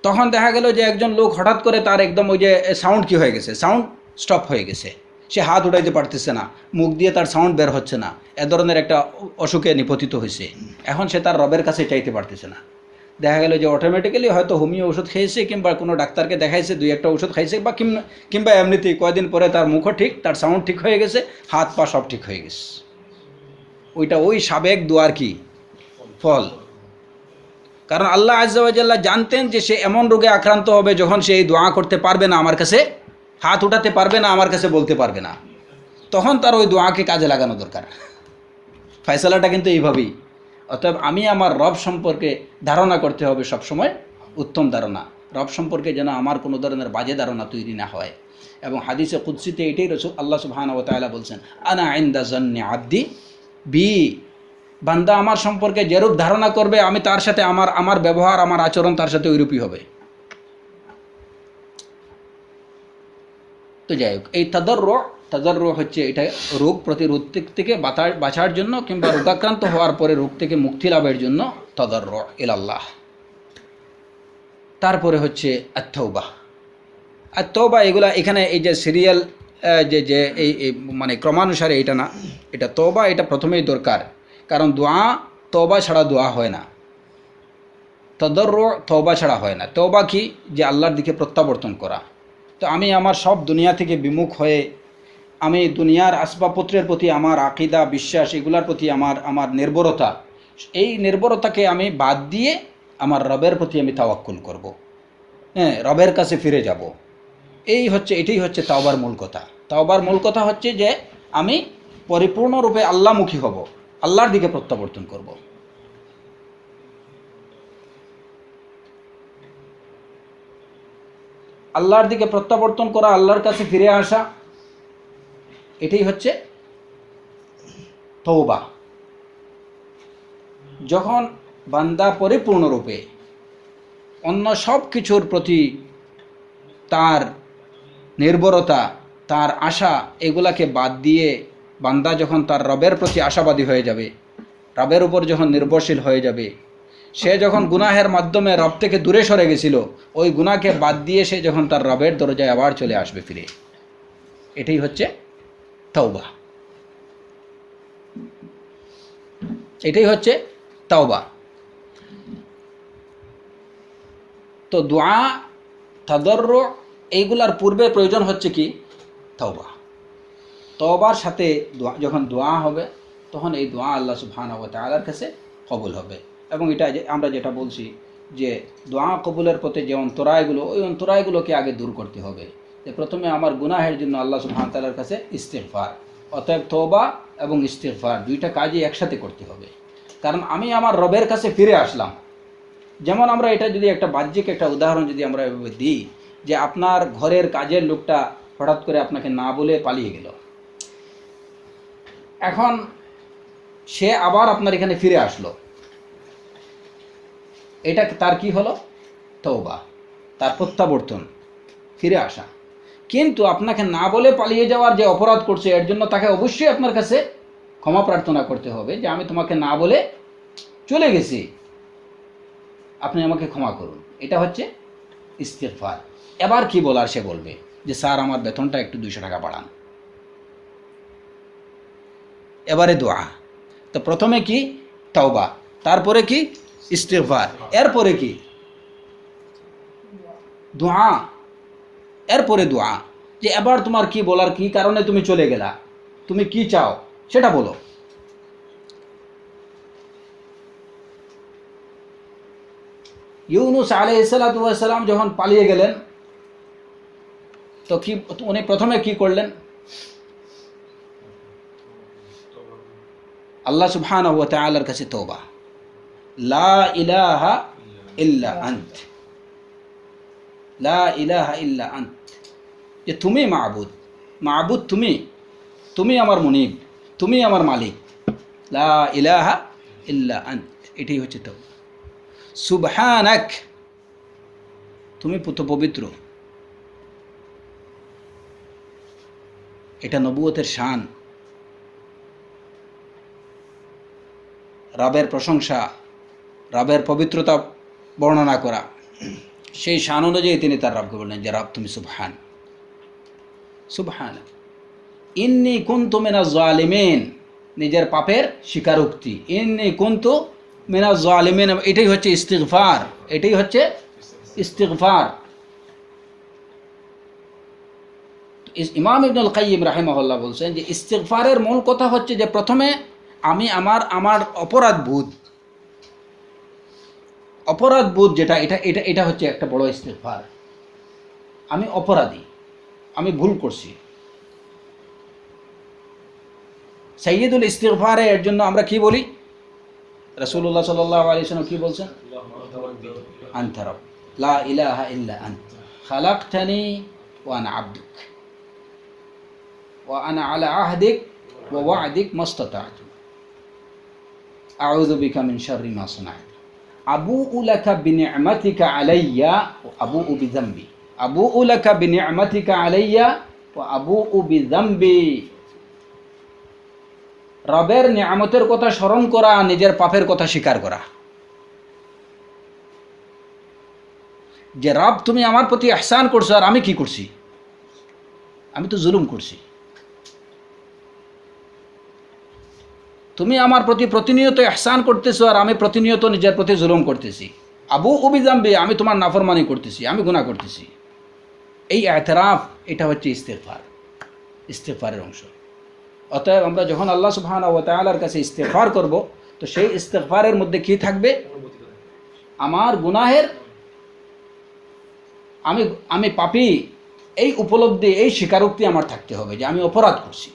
তখন দেখা গেল যে একজন লোক হঠাৎ করে তার একদম ওই যে সাউন্ড কি হয়ে গেছে, সাউন্ড স্টপ হয়ে গেছে, সে হাত উঠাইতে পারতেছে না, মুখ দিয়ে তার সাউন্ড বের হচ্ছে না, এ ধরনের একটা অসুখে নিপতিত হয়েছে। এখন সে তার রবের কাছে চাইতে পারতেছে না। দেখা গেল যে অটোমেটিক্যালি হয়তো হোমিও ওষুধ খেয়েছে কিংবা কোনো ডাক্তারকে দেখাইছে, দুই একটা ওষুধ খাইছে, বা কিংবা এমনিতেই কয়দিন পরে তার মুখও ঠিক, তার সাউন্ড ঠিক হয়ে গেছে, হাত পা সব ঠিক হয়ে গেছে। ওইটা ওই সাবেক দোয়ার কি ফল। কারণ আল্লাহ আজ্জা ওয়া জাল্লা জানতেন যে সে এমন রোগে আক্রান্ত হবে যখন সে এই দোয়া করতে পারবে না, আমার কাছে হাত উঠাতে পারবে না, আমার কাছে বলতে পারবে না, তখন তার ওই দোয়াকে কাজে লাগানো দরকার। ফয়সালাটা কিন্তু এইভাবেই। অতএব আমি আমার রব সম্পর্কে ধারণা করতে হবে সবসময় উত্তম ধারণা, রব সম্পর্কে যেন আমার কোনো ধরনের বাজে ধারণা তৈরি না হয়। এবং হাদিসে কুদসিতে এটাই রাসূল আল্লাহ সুবহানাহু ওয়া তাআলা বলছেন, আনা ইনদা যান্নি আবদি বি, বান্দা আমার সম্পর্কে যেরূপ ধারণা করবে আমি তার সাথে আমার আমার ব্যবহার আমার আচরণ তার সাথে ওইরূপই হবে। তো যাই হোক, এই তাদাররু তাদাররু হচ্ছে এটা রোগ প্রতিরোধ থেকে বাঁচার জন্য কিংবা রোগাক্রান্ত হওয়ার পরে রোগ থেকে মুক্তি লাভের জন্য তাদাররু ইলাল্লাহ। তারপরে হচ্ছে আত-তাওবা। আত-তাওবা এগুলা এখানে এই যে সিরিয়াল যে যে এই মানে ক্রমানুসারে এটা না, এটা তওবা এটা প্রথমেই দরকার। কারণ দোয়া তওবা ছাড়া দোয়া হয় না, তাদাররু তওবা ছাড়া হয় না। তওবা কি? যে আল্লাহর দিকে প্রত্যাবর্তন করা। তো আমি আমার সব দুনিয়া থেকে বিমুখ হয়ে আমি দুনিয়ার আসবাবপত্রের প্রতি আমার আকীদা বিশ্বাস এগুলার প্রতি আমার আমার নির্ভরতা, এই নির্ভরতাকে আমি বাদ দিয়ে আমার রবের প্রতি আমি তাওয়াক্কুল করব, হ্যাঁ, রবের কাছে ফিরে যাব। এই হচ্ছে এটাই হচ্ছে তাওবার মূল কথা। তাওবার মূল কথা হচ্ছে যে আমি পরিপূর্ণরূপে আল্লাহমুখী হব, আল্লাহর দিকে প্রত্যাবর্তন করব। আল্লাহর দিকে প্রত্যাবর্তন করা, আল্লাহর কাছে ফিরে আসা, এটাই হচ্ছে তওবা। যখন বান্দা পরিপূর্ণরূপে অন্য সব কিছুর প্রতি তার নির্ভরতা তার আশা এগুলাকে বাদ দিয়ে বান্দা যখন তার রবের প্রতি আশাবাদী হয়ে যাবে, রবের উপর যখন নির্ভরশীল হয়ে যাবে, সে যখন গুনাহের মাধ্যমে রব থেকে দূরে সরে গেছিল, ওই গুনাহকে বাদ দিয়ে সে যখন তার রবের দরজায় আবার চলে আসবে ফিরে, এটাই হচ্ছে তাওবা। এটাই হচ্ছে তাওবা। তো দোয়া তাদাররু এইগুলার পূর্বে প্রয়োজন হচ্ছে কি? তাওবা। তওবার সাথে দোয়া, যখন দোয়া হবে তখন এই দোয়া আল্লাহ সুবহানাহু ওয়া তাআলার কাছে কবুল হবে। এবং এটা যে আমরা যেটা বলছি যে দোয়া কবুলের পথে যে অন্তরায়গুলো, ওই অন্তরায়গুলোকে আগে দূর করতে হবে। যে প্রথমে আমার গুনাহের জন্য আল্লাহ সুবহানাহু ওয়া তাআলার কাছে ইস্তিগফার। অতএব তওবা এবং ইস্তিগফার দুইটা কাজই একসাথে করতে হবে। কারণ আমি আমার রবের কাছে ফিরে আসলাম। যেমন আমরা এটা যদি একটা বাহ্যিক একটা উদাহরণ যদি আমরা এভাবে দিই, যে আপনার ঘরের কাজের লোকটা হঠাৎ করে আপনাকে না বলে পালিয়ে গেল, এখন সে আবার আপনার এখানে ফিরে আসলো, এটা তার কি হলো? তওবা, তার প্রত্যাবর্তন, ফিরে আসা। কিন্তু আপনাকে না বলে পালিয়ে যাওয়ার যে অপরাধ করছে, এর জন্য তাকে অবশ্যই আপনার কাছে ক্ষমা প্রার্থনা করতে হবে যে আমি তোমাকে না বলে চলে গেছি, আপনি আমাকে ক্ষমা করুন। এটা হচ্ছে ইস্তিগফার। এবার কি বলার সে বলবে যে স্যার আমার বেতনটা একটু দুইশো টাকা বাড়ান। এবারে দোয়া। তো প্রথমে কি? তাওবা, তারপরে কি? ইস্তিগফার, এরপরে কি? দোয়া, এরপরে দোয়া। যে এবার তোমার কি বলার, কি কারণে তুমি চলে গেলা, তুমি কি চাও সেটা বলো। ইউনুস আলাইহিস সালাতু ওয়াস সালাম যখন পালিয়ে গেলেন, তো কি উনি প্রথমে কি করলেন? আল্লাহ সুবহানাহু ওয়া তাআলার কাছে তওবা, লা ইলাহা ইল্লা আন্ত, লা ইলাহা ইল্লা আন্ত, যে তুমি মাবুদ, মাবুদ তুমি, তুমি আমার মুনিব, তুমি আমার মালিক, লা ইলাহা ইল্লা আন্ত, এটাই হচ্ছে তওবা। সুবহানাক, তুমি পুত পবিত্র। এটা নবুয়তের শান, রবের প্রশংসা, রবের পবিত্রতা বর্ণনা করা। সেই শান অনুযায়ী তিনি তার রবকে বললেন যে রব তুমি সুবহান সুবহান ইন্নী কুনতু মিনাজ জালিমিন, নিজের পাপের স্বীকারোক্তি। ইন্নী কুনতু মিনাজ জালিমিন, এটাই হচ্ছে ইস্তিগফার, এটাই হচ্ছে ইস্তিগফার। ইমাম ইবনুল কাইয়িম রাহিমাহুল্লাহ বলছেন যে ইস্তিগফারের মূল কথা হচ্ছে যে প্রথমে আমি আমার আমার অপরাধ বোধ অপরাধ বোধ যেটা এটা এটা এটা হচ্ছে একটা বড় ইস্তিগফার। আমি অপরাধী, আমি ভুল করছি। সাইয়্যিদুল ইস্তিগফারে এর জন্য আমরা কি বলি? রাসূলুল্লাহ সাল্লাল্লাহু আলাইহি ওয়াসাল্লাম কি বলছেন? আনতা রাব লা ইলাহা ইল্লা আনত খালাকতানি ওয়া আনা আবদুক ওয়া আনা আলা আহদিক ওয়া ওয়া'দিক মাস্তাতা'তু আউযু বিকা মিন শাররি মা সানা'তু আবুউ লাকা বিনি'মাতিকা আলাইয়া ওয়া আবুউ বিযামবি আবুউ লাকা বিনি'মাতিকা আলাইয়া ওয়া আবুউ বিযামবি। রবের নিয়ামতের কথা স্মরণ করা, নিজের পাপের কথা স্বীকার করা। যে রব তুমি আমার প্রতি ইহসান করছো আর আমি কি করছি? আমি তো জুলুম করছি। তুমি আমার প্রতি প্রতিনিয়ত ইহসান করতেছো আর আমি প্রতিনিয়ত নিজের প্রতি জুলুম করতেছি। আবু উবি জামবি, আমি তোমার নাফরমানি করতেছি, আমি গুনাহ করতেছি। এই ইতিরাফ, এটা হচ্ছে ইস্তিগফার, ইস্তিগফারের অংশ। অতএব আমরা যখন আল্লাহ সুবহানাহু ওয়া তাআলার কাছে ইস্তিগফার করব, তো সেই ইস্তিগফারের মধ্যে কি থাকবে? আমার গুনাহের, আমি আমি পাপী, এই উপলব্ধি, এই স্বীকারোক্তি আমার থাকতে হবে যে আমি অপরাধ করছি।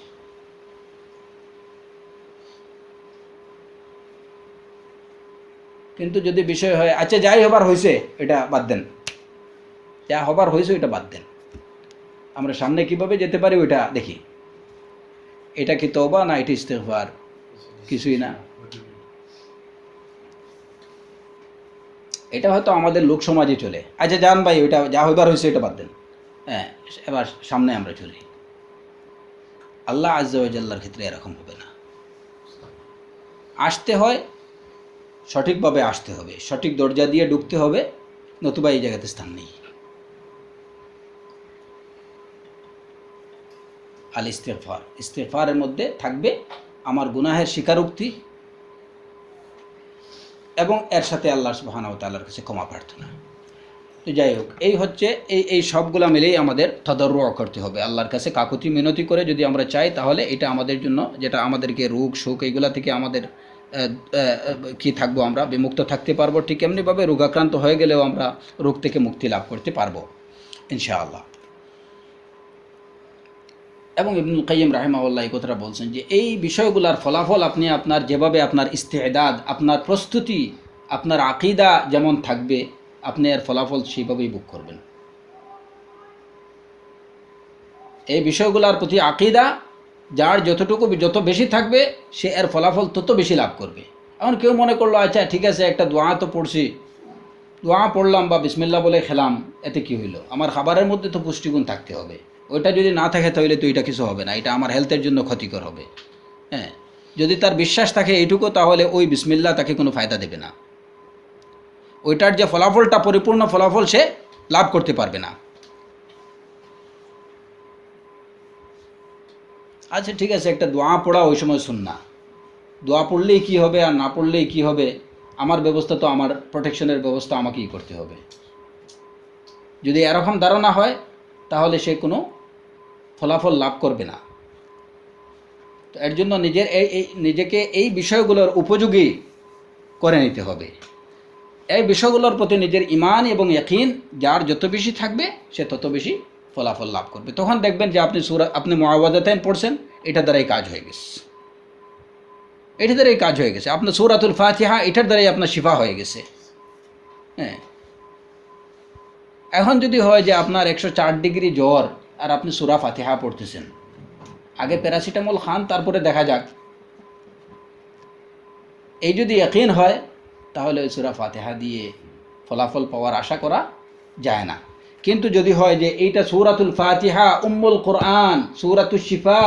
কিন্তু যদি বিষয় হয় আচ্ছা যাই হবার হয়েছে এটা বাদ দেন, যা হবার হয়েছে এটা বাদ দেন, আমরা সামনে কিভাবে যেতে পারি ওইটা দেখি, এটা কি তওবা না এটা ইস্তিগফার? কিছুই না। এটা হয়তো আমাদের লোক সমাজে চলে। আচ্ছা জান ভাই ওইটা যা হইবার হয়েছে এটা বাদ দেন, হ্যাঁ এবার সামনে আমরা চলি। আল্লাহ আজ্জা ওয়া জাল্লার ক্ষেত্রে এরকম হবে না। আসতে হয় সঠিকভাবে আসতে হবে, সঠিক দরজা দিয়ে ঢুকতে হবে, নতুবা এই জায়গাতে স্থান নেই। আল ইস্তিগফার, ইস্তিগফারের মধ্যে থাকবে আমার গুনাহের স্বীকারোক্তি এবং এর সাথে আল্লাহ সুবহানাহু ওয়া তাআলার কাছে ক্ষমা প্রার্থনা। তো যাই হোক, এই হচ্ছে এই এই সবগুলা মিলেই আমাদের তাদাররু করতে হবে আল্লাহর কাছে, কাকুতি মিনতি করে যদি আমরা চাই, তাহলে এটা আমাদের জন্য, যেটা আমাদেরকে রোগ শোক এইগুলা থেকে আমাদের কি থাকবো, আমরা বিমুক্ত থাকতে পারবো। ঠিক এমনিভাবে রোগাক্রান্ত হয়ে গেলেও আমরা রোগ থেকে মুক্তি লাভ করতে পারবো ইনশাআল্লাহ। এবং ইবনুল কাইয়িম রাহিমাহুল্লাহ এই কথাটা বলছেন যে এই বিষয়গুলোর ফলাফল আপনি আপনার যেভাবে আপনার ইস্তেদাদ, আপনার প্রস্তুতি, আপনার আকীদা যেমন থাকবে, আপনি এর ফলাফল সেইভাবেই ভোগ করবেন। এই বিষয়গুলোর প্রতি আকীদা যার যতটুকু যত বেশি থাকবে, সে এর ফলাফল তত বেশি লাভ করবে। এখন কেউ মনে করলো আচ্ছা ঠিক আছে একটা দোয়া তো পড়ছি, দোয়া পড়লাম বা বিসমিল্লাহ বলে খেলাম, এতে কি হইলো? আমার খাবারের মধ্যে তো পুষ্টিগুণ থাকতে হবে, ওইটা যদি না থাকে তাহলে তো এটা কিছু হবে না, এটা আমার হেলথের জন্য ক্ষতিকর হবে। হ্যাঁ, যদি তার বিশ্বাস থাকে এইটুকু, তাহলে ওই বিসমিল্লাহ তাকে কোনো ফায়দা দেবে না, ওইটার যে ফলাফলটা পরিপূর্ণ ফলাফল সে লাভ করতে পারবে না। আচ্ছা ঠিক আছে একটা দোয়া পড়া ওই সময় সুন্নাহ, দোয়া পড়লেই কি হবে আর না পড়লেই কি হবে, আমার ব্যবস্থা তো, আমার প্রোটেকশনের ব্যবস্থা আমাকেই করতে হবে। যদি এরকম ধারণা হয় তাহলে সে কোনো ফলাফল লাভ করবে না। তো এর জন্য নিজের এই নিজেকে এই বিষয়গুলোর উপযোগী করে নিতে হবে। এই বিষয়গুলোর প্রতি নিজের ঈমান এবং ইয়াকিন যার যত বেশি থাকবে, সে তত বেশি ফলাফল লাভ করবে। তখন দেখবেন যে আপনি সূরা, আপনি মুআওয়াযাতাইন পড়ছেন, এটা দ্বারাই কাজ হয়ে গেছে, এটা দ্বারাই কাজ হয়ে গেছে। আপনার সূরাতুল ফাতিহা, এটার দ্বারাই আপনার শিফা হয়ে গেছে। হ্যাঁ, এখন যদি হয় যে আপনার একশো চার ডিগ্রি জ্বর আর আপনি সূরা ফাতিহা পড়তেছেন, আগে প্যারাসিটামল খান, তারপরে দেখা যাক, এই যদি ইয়াকিন হয় তাহলে ওই সূরা ফাতিহা দিয়ে ফলাফল পাওয়ার আশা করা যায় না। কিন্তু যদি হয় যে এইটা সূরাতুল ফাতিহা উম্মুল কোরআন, সূরাতুশ শিফা,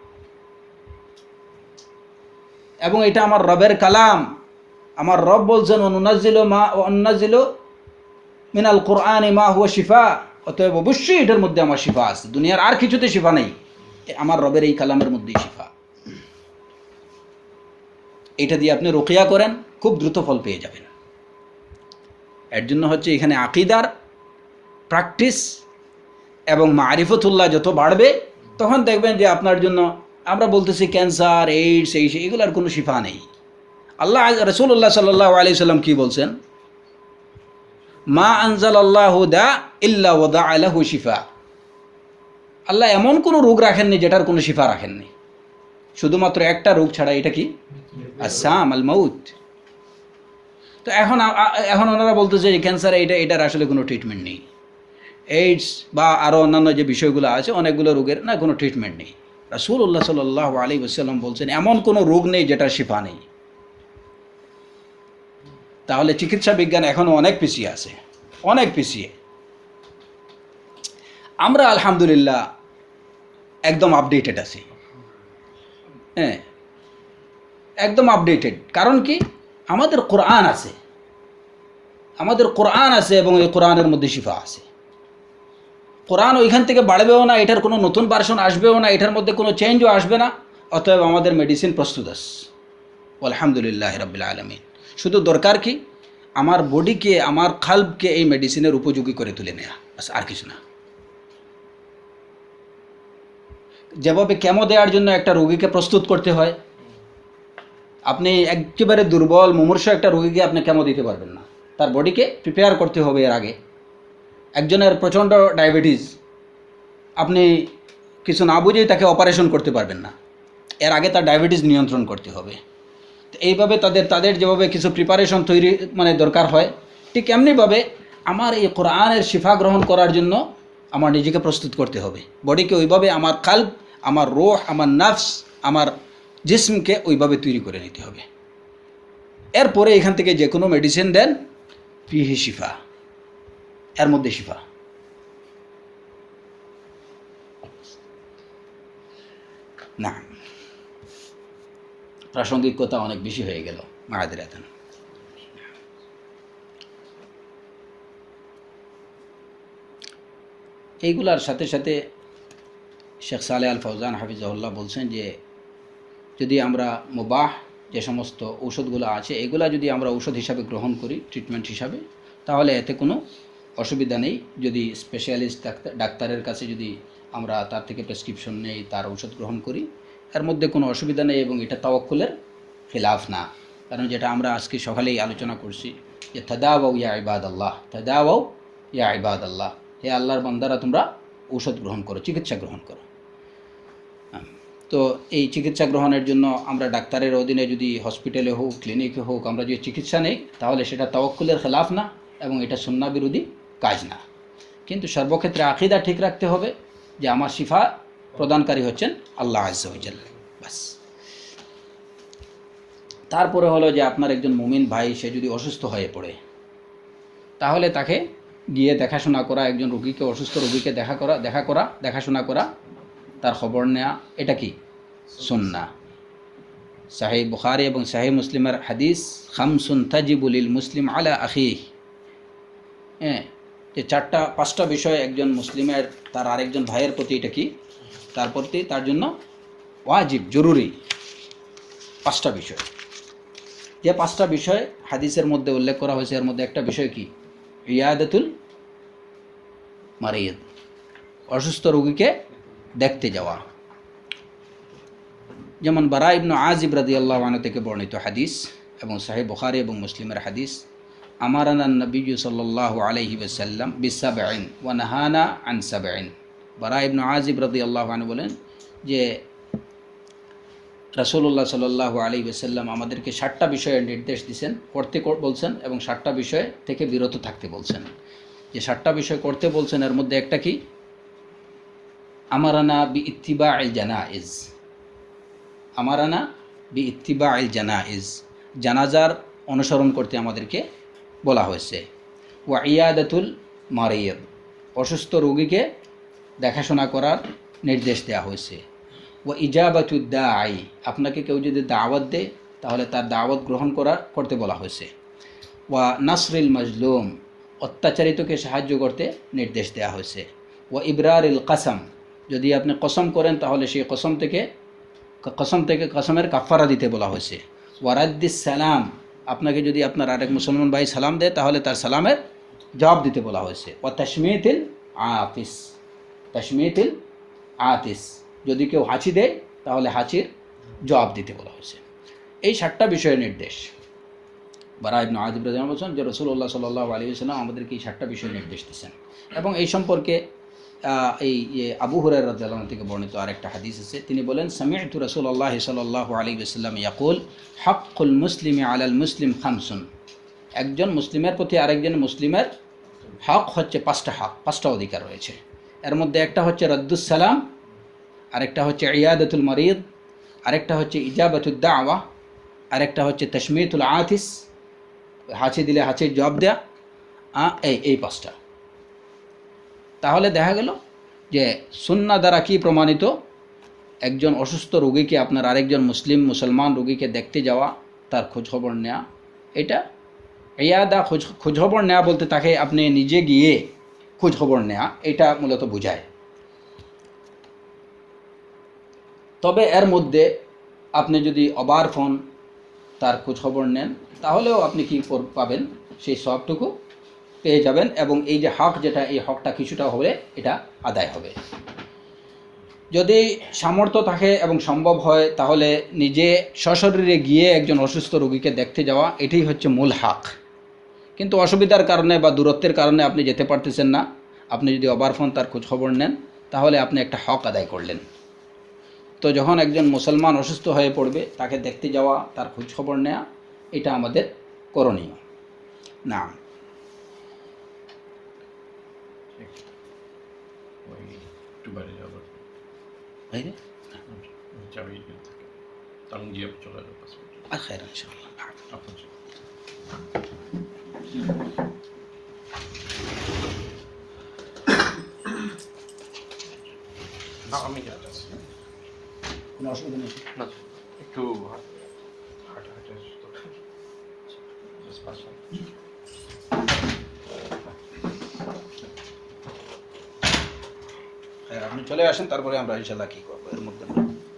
এবং এটা আমার রবের কালাম, আমার রব বলছেন অনুনাজ্জিলু মা অনুনাজ্জিলু মিনাল কোরআনে মা হুয়া শিফা, অতএব অবশ্যই এটার মধ্যে আমার শিফা আছে, দুনিয়ার আর কিছুতে শিফা নেই, আমার রবের এই কালামের মধ্যেই শিফা। এটা দিয়ে আপনি রুকিয়া করেন, খুব দ্রুত ফল পেয়ে যাবেন। এর জন্য হচ্ছে এখানে আকিদার প্র্যাকটিস এবং মারিফতুল্লাহ যত বাড়বে তখন দেখবেন যে আপনার জন্য, আমরা বলতেছি ক্যান্সার, এইডস, এই এগুলোর কোনো শিফা নেই। আল্লাহ রাসূলুল্লাহ সাল্লাল্লাহু আলাইহি সাল্লাম কি বলছেন? মা আনজালাল্লাহু দা ইল্লা ওয়াদা লাহু শিফা। আল্লাহ এমন কোনো রোগ রাখেননি যেটার কোনো শিফা রাখেননি, শুধুমাত্র একটা রোগ ছাড়া, এটা কি? আসাম আল মাউত। তো এখন এখন ওনারা বলতেছে যে ক্যান্সার, এটা এটার আসলে কোনো ট্রিটমেন্ট নেই, এইডস বা আরও অন্যান্য যে বিষয়গুলো আছে অনেকগুলো রোগের না কোনো ট্রিটমেন্ট নেই। রাসূলুল্লাহ সাল্লাল্লাহু আলাইহি ওয়াসাল্লাম বলছেন এমন কোনো রোগ নেই যেটার শিফা নেই। তাহলে চিকিৎসা বিজ্ঞান এখনও অনেক পিছিয়ে আছে, অনেক পিছিয়ে। আমরা আলহামদুলিল্লাহ একদম আপডেটেড আছি, হ্যাঁ একদম আপডেটেড। কারণ কি? আমাদের কোরআন আছে, আমাদের কোরআন আছে এবং এই কোরআনের মধ্যে শিফা আছে। কোরআন ওইখান থেকে বাড়বেও না, এটার কোনো নতুন ভার্সন আসবেও না, এটার মধ্যে কোনো চেঞ্জও আসবে না। অতএব আমাদের মেডিসিন প্রস্তুত আছে আলহামদুলিল্লাহ রাব্বিল আলামিন। শুধু দরকার কি? আমার বডিকে, আমার খালবকে এই মেডিসিনের উপযোগী করে তুলে নেওয়া, আর কিছু না। যেভাবে কেমো দেওয়ার জন্য একটা রোগীকে প্রস্তুত করতে হয়, আপনি একেবারে দুর্বল মুমূর্ষ একটা রোগীকে আপনি কেমো দিতে পারবেন না, তার বডিকে প্রিপেয়ার করতে হবে এর আগে। একজনের প্রচণ্ড ডায়াবেটিস, আপনি কিছু না বুঝেই তাকে অপারেশন করতে পারবেন না, এর আগে তার ডায়াবেটিস নিয়ন্ত্রণ করতে হবে। তো এইভাবে তাদের তাদের যেভাবে কিছু প্রিপারেশন তৈরি মানে দরকার হয়, ঠিক এমনিভাবে আমার এই কোরআনের শিফা গ্রহণ করার জন্য আমার নিজেকে প্রস্তুত করতে হবে, বডিকে ওইভাবে, আমার কাল্ব, আমার রূহ, আমার নাফস, আমার জিসমকে ওইভাবে তৈরি করে নিতে হবে। এরপরে এখান থেকে যে কোনো মেডিসিন দেন, ফিহি শিফা, এর মধ্যে শিফা। না, প্রাসঙ্গিকতা অনেক বেশি হয়ে গেল, মাহাদিরাতান। এইগুলার সাথে সাথে শেখ সালেহ আল ফৌজান হাফিজাহুল্লাহ বলছেন যে যদি আমরা মুবাহ যে সমস্ত ঔষধগুলো আছে এগুলা যদি আমরা ঔষধ হিসাবে গ্রহণ করি, ট্রিটমেন্ট হিসাবে, তাহলে এতে কোনো অসুবিধা নেই। যদি স্পেশালিস্ট ডাক্তার ডাক্তারের কাছে যদি আমরা তার থেকে প্রেসক্রিপশন নেই, তার ঔষধ গ্রহণ করি, এর মধ্যে কোনো অসুবিধা নেই এবং এটা তাওয়াক্কুলের খিলাফ না। কারণ যেটা আমরা আজকে সকালেই আলোচনা করছি যে তাদাওয়াউ ইয়া ইবাদাল্লাহ, তাদাওয়াউ ইয়া ইবাদাল্লাহ, হে আল্লাহর বান্দারা তোমরা ঔষধ গ্রহণ করো, চিকিৎসা গ্রহণ করো। তো এই চিকিৎসা গ্রহণের জন্য আমরা ডাক্তারের অধীনে যদি হসপিটালে হোক, ক্লিনিকে হোক, আমরা যদি চিকিৎসা নেই, তাহলে সেটা তাওয়াক্কুলের খেলাফ না এবং এটা সুন্নাহ বিরোধী কাজ না। কিন্তু সর্বক্ষেত্রে আকীদা ঠিক রাখতে হবে যে আমার শিফা প্রদানকারী হচ্ছেন আল্লাহ আযজা ওয়া জাল্লা, বাস। তারপরে হলো যে আপনার একজন মুমিন ভাই সে যদি অসুস্থ হয়ে পড়ে, তাহলে তাকে গিয়ে দেখাশোনা করা, একজন রোগীকে, অসুস্থ রোগীকে দেখা করা দেখা করা দেখাশোনা করা, তার খবর নেওয়া, এটা কি সুন্নাহ। সাহিহ বুখারী এবং সাহিহ মুসলিমের হাদিস, খামসুন তাজিবু লিল মুসলিম আলা আখিহি, হ্যাঁ, যে চারটা পাঁচটা বিষয় একজন মুসলিমের তার আরেকজন ভাইয়ের প্রতি, এটা কি তার প্রতি তার জন্য ওয়াজিব, জরুরি পাঁচটা বিষয়। যে পাঁচটা বিষয় হাদিসের মধ্যে উল্লেখ করা হয়েছে, এর মধ্যে একটা বিষয় কি ইয়াদাতুল মারিদ, অসুস্থ রোগীকে দেখতে যাওয়া। যেমন বারা ইবনে আজিব রাদিয়াল্লাহু আনহু থেকে বর্ণিত হাদিস এবং সাহিহ বুখারী এবং মুসলিমের হাদিস, আমারানা নবী সাল্লাল্লাহু আলাইহি ওয়াসাল্লাম বিসাবঈন ওয়া নাহানা আন সাবঈন। বারা ইবনে আজিব রাদিয়াল্লাহু আনহু বলেন যে রাসূলুল্লাহ সাল্লাল্লাহু আলাইহি ওয়াসাল্লাম আমাদেরকে ষাটটা বিষয়ের নির্দেশ দিয়েছেন, করতে বলছেন এবং ষাটটা বিষয় থেকে বিরত থাকতে বলছেন। যে ষাটটা বিষয় করতে বলছেন এর মধ্যে একটা কি আমারানা বি ইত্তিবাইল জানাইজ, আমারানা বি ইত্তিবাইল জানাইজ, জানাজার অনুসরণ করতে আমাদেরকে বলা হয়েছে। ওয়া ইয়াদাতুল মারিদ, অসুস্থ রোগীকে দেখাশোনা করার নির্দেশ দেওয়া হয়েছে। ওয়া ইজাবাতুদ দাঈ, আপনাকে কেউ যদি দাওয়াত দেয় তাহলে তার দাওয়াত গ্রহণ করা করতে বলা হয়েছে। ওয়া নাসরিল মাজলুম, অত্যাচারিতকে সাহায্য করতে নির্দেশ দেওয়া হয়েছে। ওয়া ইবরারিল কাসাম, যদি আপনি কসম করেন তাহলে সেই কসম থেকে কসম থেকে কসমের কাফারা দিতে বলা হয়েছে। ওয়ারাদ্দিস সালাম, আপনাকে যদি আপনার আরেক মুসলমান ভাই সালাম দেয় তাহলে তার সালামের জবাব দিতে বলা হয়েছে। ওয়া তাশমিতিল আতিস, তাশমিতিল আতিস, যদি কেউ হাঁচি দেয় তাহলে হাঁচির জবাব দিতে বলা হয়েছে। এই সাতটা বিষয়ের নির্দেশ। বারা ইবনে আযিব রাদিয়াল্লাহু আনহু বলেন যে রাসূলুল্লাহ সাল্লাল্লাহু আলাইহি ওয়াসাল্লাম আমাদেরকে এই সাতটা বিষয়ের নির্দেশ দিয়েছেন। এবং এই সম্পর্কে এই আবু হুরায়রা রাদিয়াল্লাহু আনহু থেকে বর্ণিত আরেকটা হাদিস আছে। তিনি বলেন, সামি'তু রাসূলুল্লাহ সাল্লাল্লাহু আলাইহি ওয়াসাল্লাম ইয়াকুল হাক্কুল মুসলিমি আলাল মুসলিম খামসুন, একজন মুসলিমের প্রতি আরেকজন মুসলিমের হক হচ্ছে পাঁচটা হক, পাঁচটা অধিকার রয়েছে। এর মধ্যে একটা হচ্ছে রদ্দুস সালাম, আরেকটা হচ্ছে ইয়াদাতুল মারিদ, আরেকটা হচ্ছে ইজাবাতুদ দাওয়া, আরেকটা হচ্ছে তাশমিতুল আতিস, হাঁচি দিলে হাঁচির জবাব দেয়া, এই এই পাঁচটা। তাহলে দেখা গেল যে সুন্নাহ দ্বারা কি প্রমাণিত, একজন অসুস্থ রোগীকে আপনার আরেকজন মুসলিম মুসলমান রোগীকে দেখতে যাওয়া, তার খোঁজখবর নেওয়া, এটা ইয়াদা খোঁজ খোঁজখবর নেওয়া বলতে তাকে আপনি নিজে গিয়ে খোঁজখবর নেওয়া, এটা মূলত বোঝায়। তবে এর মধ্যে আপনি যদি ওভার ফোন তার খোঁজখবর নেন তাহলেও আপনি কি পাবেন, সেই সবটুকু পেয়ে যাবেন। এবং এই যে হক যেটা, এই হকটা কিছুটা হলে এটা আদায় হবে। যদি সামর্থ্য থাকে এবং সম্ভব হয় তাহলে নিজে সশরীরে গিয়ে একজন অসুস্থ রোগীকে দেখতে যাওয়া, এটাই হচ্ছে মূল হক। কিন্তু অসুবিধার কারণে বা দূরত্বের কারণে আপনি যেতে পারতেছেন না, আপনি যদি ওভার ফোন তার খোঁজখবর নেন তাহলে আপনি একটা হক আদায় করলেন। তো যখন একজন মুসলমান অসুস্থ হয়ে পড়বে তাকে দেখতে যাওয়া, তার খোঁজখবর নেওয়া, এটা আমাদের করণীয়। না একটু বাইরে যাবো, বাইরে চাবি থাকে তখন গিয়ে চলে যাবো পাঁচ মিনিট। আচ্ছা, ইনশাআল্লাহ আপনার আমি যাচ্ছি, কোনো অসুবিধা নেই। না একটু হাঁটা হাঁটা পাঁচ মিনিট। হ্যাঁ, আপনি চলে আসেন, তারপরে আমরা ইনশাআল্লাহ কী করবো এর মধ্যে।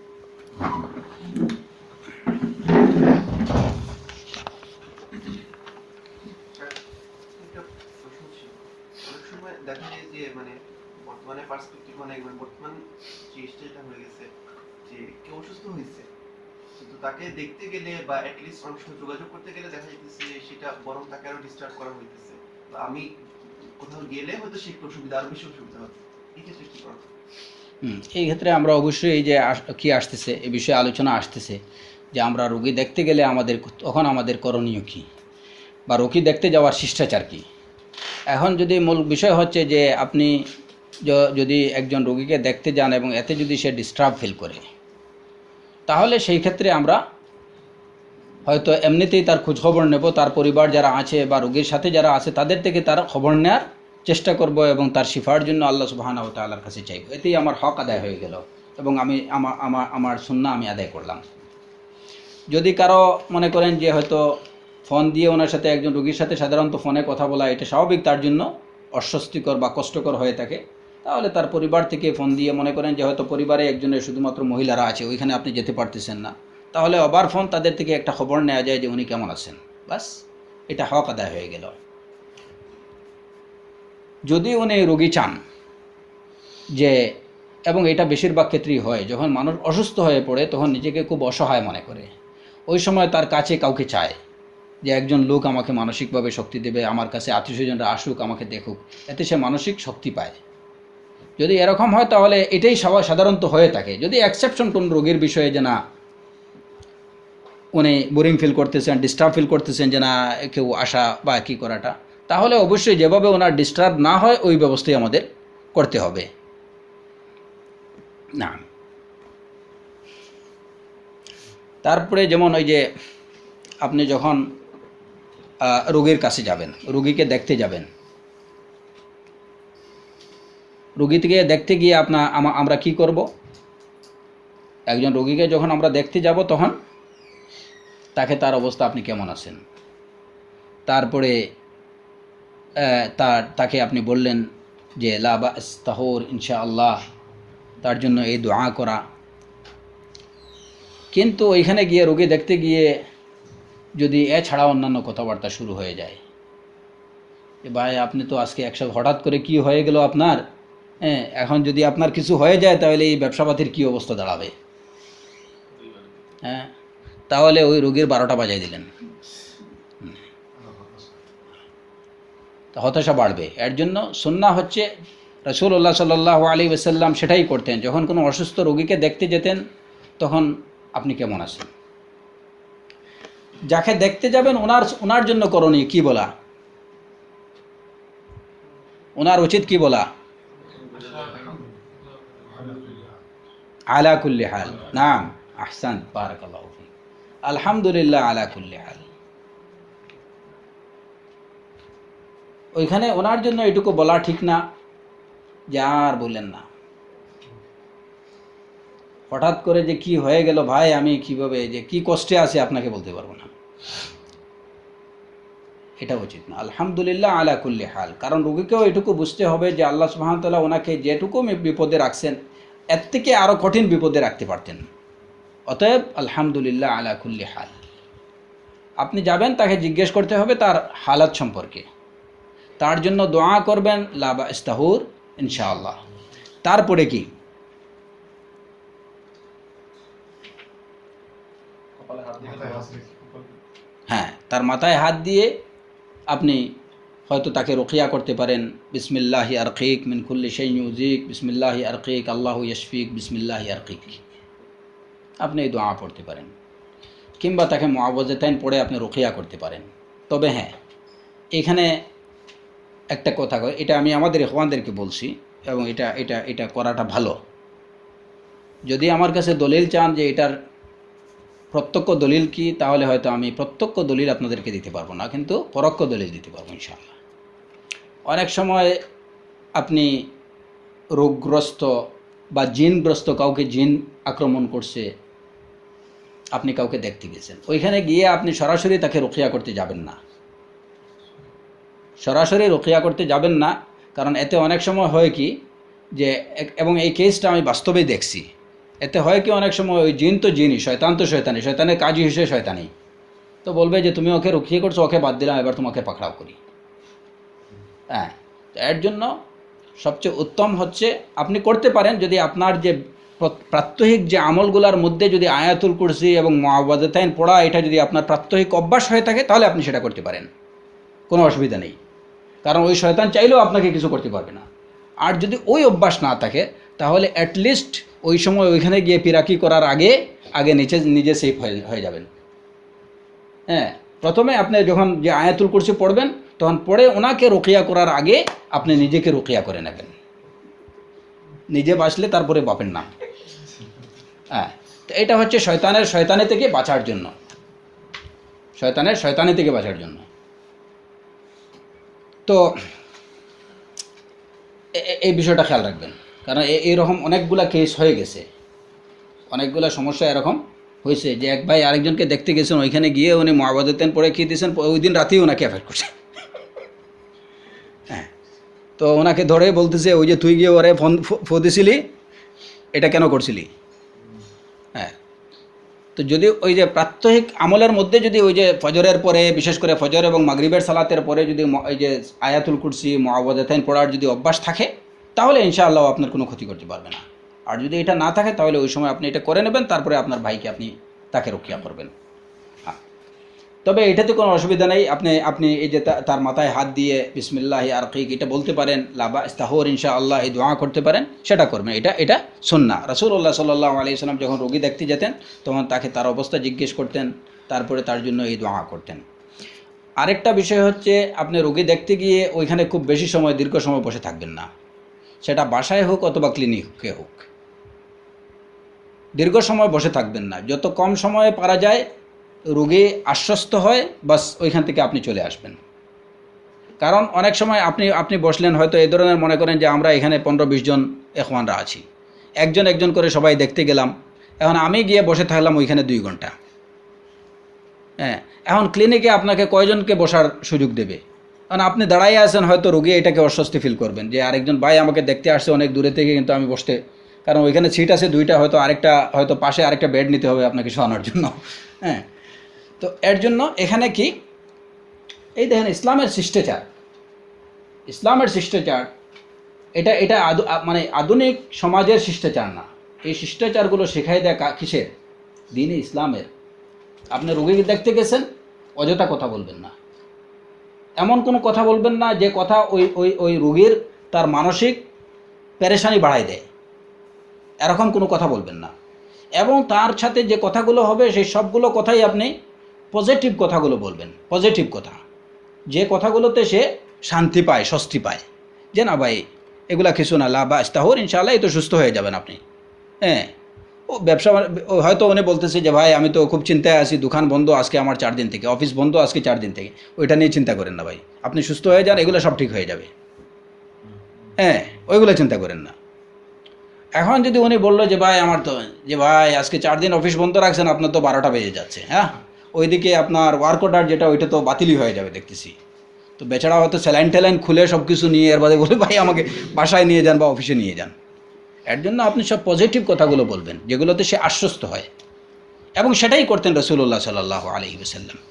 দেখা যায় যে মানে বর্তমানে পার্সপেক্টিভ মানে বর্তমান যে স্টেজটা হয়ে গেছে যে কেউ অসুস্থ হয়েছে, কিন্তু তাকে দেখতে গেলে বা অ্যাটলিস্ট অনেক সময় যোগাযোগ করতে গেলে দেখা যাইতেছে যে সেটা বরং তাকে আরো ডিস্টার্ব করা হইতেছে। বা আমি কোথাও গেলে হয়তো সে একটু অসুবিধা, আরো বেশি অসুবিধা হবে। এই ক্ষেত্রে কি করা? হুম এই ক্ষেত্রে আমরা অবশ্যই এই যে কি আসতেছে, এ বিষয়ে আলোচনা আসতেছে যে আমরা রোগী দেখতে গেলে আমাদের তখন আমাদের করণীয় কী, বা রোগী দেখতে যাওয়ার শিষ্টাচার কী। এখন যদি মূল বিষয় হচ্ছে যে আপনি যদি একজন রোগীকে দেখতে যান এবং এতে যদি সে ডিস্টার্ব ফিল করে, তাহলে সেই ক্ষেত্রে আমরা হয়তো এমনিতেই তার খোঁজখবর নেব, তার পরিবার যারা আছে বা রোগীর সাথে যারা আছে তাদের থেকে তার খবর নেওয়ার চেষ্টা করব এবং তার শিফার জন্য আল্লাহ সুবহানাহু ওয়া তাআলার কাছে চাইব। এতেই আমার হক আদায় হয়ে গেল এবং আমি আমার আমার আমার সুন্নাহ আমি আদায় করলাম। যদি কারো মনে করেন যে হয়তো ফোন দিয়ে ওনার সাথে, একজন রোগীর সাথে সাধারণত ফোনে কথা বলা এটা স্বাভাবিক তার জন্য অস্বস্তিকর বা কষ্টকর হয়ে থাকে, তাহলে তার পরিবার থেকে ফোন দিয়ে, মনে করেন যে হয়তো পরিবারে একজনের শুধুমাত্র মহিলারা আছে, ওইখানে আপনি যেতে পারতেছেন না, তাহলে আবার ফোন তাদের থেকে একটা খবর নেওয়া যায় যে উনি কেমন আছেন, বাস এটা হক আদায় হয়ে গেল। যদি উনি রোগী চান যে, এবং এটা বেশিরভাগ ক্ষেত্রেই হয়, যখন মানুষ অসুস্থ হয়ে পড়ে তখন নিজেকে খুব অসহায় মনে করে, ওই সময় তার কাছে কাউকে চায় যে একজন লোক আমাকে মানসিকভাবে শক্তি দেবে, আমার কাছে আত্মীয় স্বজনরা আসুক, আমাকে দেখুক, এতে সে মানসিক শক্তি পায়। যদি এরকম হয় তাহলে এটাই সাধারণত হয়ে থাকে। যদি এক্সেপশন কোন রোগীর বিষয়ে যে না উনি বোরিং ফিল করতেছেন, ডিস্টার্ব ফিল করতেছেন যে না কেউ আসা বা কী করাটা, তাহলে অবশ্যই যেভাবে ওনার ডিস্টার্ব না হয় ওই ব্যবস্থাই আমাদের করতে হবে। না তারপরে যেমন ওই যে আপনি যখন রোগীর কাছে যাবেন, রোগীকে দেখতে যাবেন, রোগী থেকে দেখতে গিয়ে আপনার আমরা কি করব, একজন রোগীকে যখন আমরা দেখতে যাব তখন তাকে তার অবস্থা আপনি কেমন আছেন, তারপরে তার তাকে আপনি বললেন যে লা বা'স তাহুর ইনশাআল্লাহ, তার জন্য এই দোয়া করা। কিন্তু ওইখানে গিয়ে রোগী দেখতে গিয়ে যদি এছাড়া অন্যান্য কথাবার্তা শুরু হয়ে যায়, ভাই আপনি তো আজকে একশো হঠাৎ করে কি হয়ে গেল আপনার, হ্যাঁ এখন যদি আপনার কিছু হয়ে যায় তাহলে এই ব্যবসাপাতির কী অবস্থা দাঁড়াবে, হ্যাঁ তাহলে ওই রোগীর বারোটা বাজাই দিলেন, হতাশা বাড়বে। এর জন্য সুন্নাহ হচ্ছে রাসূলুল্লাহ সাল্লাল্লাহু আলাইহি ওয়াসাল্লাম সেটাই করতেন। যখন কোনো অসুস্থ রোগীকে দেখতে যেতেন তখন আপনি কেমন আছেন, যাকে দেখতে যাবেন ওনার ওনার জন্য করণীয় কি বলা, ওনার উচিত কি বলা, আলা কুল্লি হাল, নাম আহসান বারাকাল্লাহু ফিক, আলহামদুলিল্লাহ আলা কুল্লি হাল। ওইখানে ওনার জন্য এটুকু বলা ঠিক না যে আর বললেন না, হঠাৎ করে যে কি হয়ে গেল ভাই, আমি কিভাবে যে কি কষ্টে আছি আপনাকে বলতে পারবো না, এটা উচিত না। আলহামদুলিল্লাহ আলা কুল্লি হাল, কারণ রোগীকেও এটুকু বুঝতে হবে যে আল্লাহ সুবহানাহু ওয়া তাআলা ওনাকে যেটুকু বিপদে রাখছেন এর থেকে আরও কঠিন বিপদে রাখতে পারতেন। অতএব আলহামদুলিল্লাহ আলা কুল্লি হাল। আপনি যাবেন, তাকে জিজ্ঞেস করতে হবে তার হালাত সম্পর্কে, তার জন্য দোয়া করবেন লা বা'স তাহুর ইনশাআল্লাহ। তারপরে কি, হ্যাঁ তার মাথায় হাত দিয়ে আপনি হয়তো তাকে রুকিয়া করতে পারেন, বিসমিল্লাহি আরকিক মিন কুল্লি শাইইন ইউজিক, বিসমিল্লাহি আরকিক আল্লাহু ইয়াশফিক, বিসমিল্লাহি আরকিক, আপনি এই দোয়া পড়তে পারেন। কিংবা তাকে মুআওয়াযাতাইন পড়ে আপনি রুকিয়া করতে পারেন। তবে হ্যাঁ এখানে একটা কথা, এটা আমি আমাদের ইখওয়ানদেরকে বলছি এবং এটা এটা এটা করাটা ভালো। যদি আমার কাছে দলিল চান যে এটার প্রত্যক্ষ দলিল কি, তাহলে হয়তো আমি প্রত্যক্ষ দলিল আপনাদেরকে দিতে পারবো না, কিন্তু পরোক্ষ দলিল দিতে পারবো ইনশাআল্লাহ। অনেক সময় আপনি রোগগ্রস্ত বা জিনগ্রস্ত, কাউকে জিন আক্রমণ করছে, আপনি কাউকে দেখতে গেছেন, ওইখানে গিয়ে আপনি সরাসরি তাকে রুকিয়া করতে যাবেন না, সরাসরি রুকিয়া করতে যাবেন না। কারণ এতে অনেক সময় হয় কি যে, এবং এই কেসটা আমি বাস্তবেই দেখছি, এতে হয় কি অনেক সময় ওই জিন তো জিনই, শয়তান তো শয়তানি, শয়তানের কাজই হিসেবে শয়তানি, তো বলবে যে তুমি ওকে রুকিয়ে করছো, ওকে বাদ দিলাম, এবার তোমাকে পাকড়াও করি। হ্যাঁ, এর জন্য সবচেয়ে উত্তম হচ্ছে আপনি করতে পারেন যদি আপনার যে প্রাত্যহিক যে আমলগুলোর মধ্যে যদি আয়াতুল কুরসি এবং মুআওয়াযাতাইন পড়া এটা যদি আপনার প্রাত্যহিক অভ্যাস হয়ে থাকে তাহলে আপনি সেটা করতে পারেন, কোনো অসুবিধা নেই। কারণ ওই শয়তান চাইলেও আপনাকে কিছু করতে পারবে না। আর যদি ওই অভ্যাস না থাকে তাহলে অ্যাটলিস্ট ওই সময় ওইখানে গিয়ে পিরাকি করার আগে আগে নিচে নিজে সেফ হয়ে হয়ে যাবেন। হ্যাঁ, প্রথমে আপনি যখন যে আয়াতুল কুরসি পড়বেন তখন পড়ে ওনাকে রুকিয়া করার আগে আপনি নিজেকে রুকিয়া করে নেবেন, নিজে বাঁচলে তারপরে বাপের নাম। হ্যাঁ, তো এটা হচ্ছে শয়তানের শয়তানি থেকে বাঁচার জন্য, শয়তানের শয়তানি থেকে বাঁচার জন্য। তো এই বিষয়টা খেয়াল রাখবেন, কারণ এইরকম অনেকগুলা কেস হয়ে গেছে, অনেকগুলা সমস্যা এরকম হয়েছে যে এক ভাই আরেকজনকে দেখতে গেছেন, ওইখানে গিয়ে উনি মুআওয়াযাতাইন পড়ে খেয়ে দিয়েছেন, ওই দিন রাতেই ওনাকে অ্যাফেক্ট করছে। হ্যাঁ, তো ওনাকে ধরে বলতেছে ওই যে তুই গিয়ে ওরে ফোন ফো দিছিলি, এটা কেন করছিলি? হ্যাঁ, তো যদি ওই যে প্রাত্যহিক আমলের মধ্যে যদি ওই যে ফজরের পরে, বিশেষ করে ফজর এবং মাগরিবের সালাতের পরে যদি ওই যে আয়াতুল কুরসি মুআওয়াযাতাইন পড়ার যদি অভ্যাস থাকে তাহলে ইনশাআল্লাহ আপনার কোনো ক্ষতি করতে পারবে না। আর যদি এটা না থাকে তাহলে ওই সময় আপনি এটা করে নেবেন, তারপরে আপনার ভাইকে আপনি তাকে রক্ষা করবেন। হ্যাঁ, তবে এটাতে কোনো অসুবিধা নেই। আপনি আপনি এই যে তার মাথায় হাত দিয়ে বিসমিল্লাহি আরকিক এটা বলতে পারেন, লা বা'স তাহুর ইনশাআল্লাহ এই দোয়া করতে পারেন, সেটা করবেন। এটা এটা সুন্নাহ। রাসূলুল্লাহ সাল্লাল্লাহু আলাইহি ওয়াসাল্লাম যখন রোগী দেখতে যেতেন তখন তাকে তার অবস্থা জিজ্ঞেস করতেন, তারপরে তার জন্য এই দোয়া করতেন। আরেকটা বিষয় হচ্ছে আপনি রোগী দেখতে গিয়ে ওইখানে খুব বেশি সময়, দীর্ঘ সময় বসে থাকবেন না, সেটা বাসায় হোক অথবা ক্লিনিকে হোক, দীর্ঘ সময় বসে থাকবেন না। যত কম সময়ে পারা যায় রোগী আশ্বস্ত হয়, বাস ওইখান থেকে আপনি চলে আসবেন। কারণ অনেক সময় আপনি আপনি বসলেন, হয়তো এই ধরনের মনে করেন যে আমরা এখানে পনেরো বিশ জন ইখওয়ানরা আছি, একজন একজন করে সবাই দেখতে গেলাম, এখন আমি গিয়ে বসে থাকলাম ওইখানে দুই ঘন্টা। হ্যাঁ, এখন ক্লিনিকে আপনাকে কয়জনকে বসার সুযোগ দেবে? কারণ আপনি দাঁড়াই আছেন, হয়তো রোগী এটাকে অস্বস্তি ফিল করবেন যে আরেকজন ভাই আমাকে দেখতে আসছে অনেক দূরে থেকে, কিন্তু আমি বসতে, কারণ ওইখানে সিট আছে দুইটা, হয়তো আরেকটা হয়তো পাশে আরেকটা বেড নিতে হবে আপনাকে শোয়ানোর জন্য। হ্যাঁ, তো এর জন্য এখানে কি এই দেখেন ইসলামের শিষ্টাচার, ইসলামের শিষ্টাচার এটা এটা আদু মানে আধুনিক সমাজের শিষ্টাচার না। এই শিষ্টাচারগুলো শেখাই দেয় কিসের? দিনে ইসলামের। আপনি রোগীকে দেখতে গেছেন, অযথা কথা বলবেন না, এমন কোনো কথা বলবেন না যে কথা ওই ওই ওই রোগীর তার মানসিক পেরেশানি বাড়াই দেয়, এরকম কোনো কথা বলবেন না। এবং তার সাথে যে কথাগুলো হবে সেই সবগুলো কথাই আপনি পজিটিভ কথাগুলো বলবেন, পজিটিভ কথা, যে কথাগুলোতে সে শান্তি পায়, স্বস্তি পায়, যে না ভাই এগুলা কিছু না, লাভ আস্তাহর ইনশাআল্লাহ এই তো সুস্থ হয়ে যাবেন আপনি। হ্যাঁ, ও ব্যবসা হয়তো উনি বলতেছে যে ভাই আমি তো খুব চিন্তায় আছি, দোকান বন্ধ আজকে আমার চার দিন থেকে, অফিস বন্ধ আজকে চার দিন থেকে, ওইটা নিয়ে চিন্তা করেন না ভাই, আপনি সুস্থ হয়ে যান, এগুলো সব ঠিক হয়ে যাবে। হ্যাঁ, ওইগুলো চিন্তা করেন না। এখন যদি উনি বললো যে ভাই আমার তো, যে ভাই আজকে চার দিন অফিস বন্ধ রাখছেন, আপনার তো বারোটা বেজে যাচ্ছে, হ্যাঁ ওইদিকে আপনার ওয়ার্ক অর্ডার যেটা ওইটা তো বাতিলই হয়ে যাবে দেখতেছি, তো বেচারা হয়তো স্যালাইন ট্যালাইন খুলে সব কিছু নিয়ে এর বাদে বলে ভাই আমাকে বাসায় নিয়ে যান বা অফিসে নিয়ে যান। এর জন্য আপনি সব পজিটিভ কথাগুলো বলবেন যেগুলোতে সে আশ্বস্ত হয়, এবং সেটাই করতেন রাসূলুল্লাহ সাল্লাল্লাহু আলাইহি ওয়াসাল্লাম।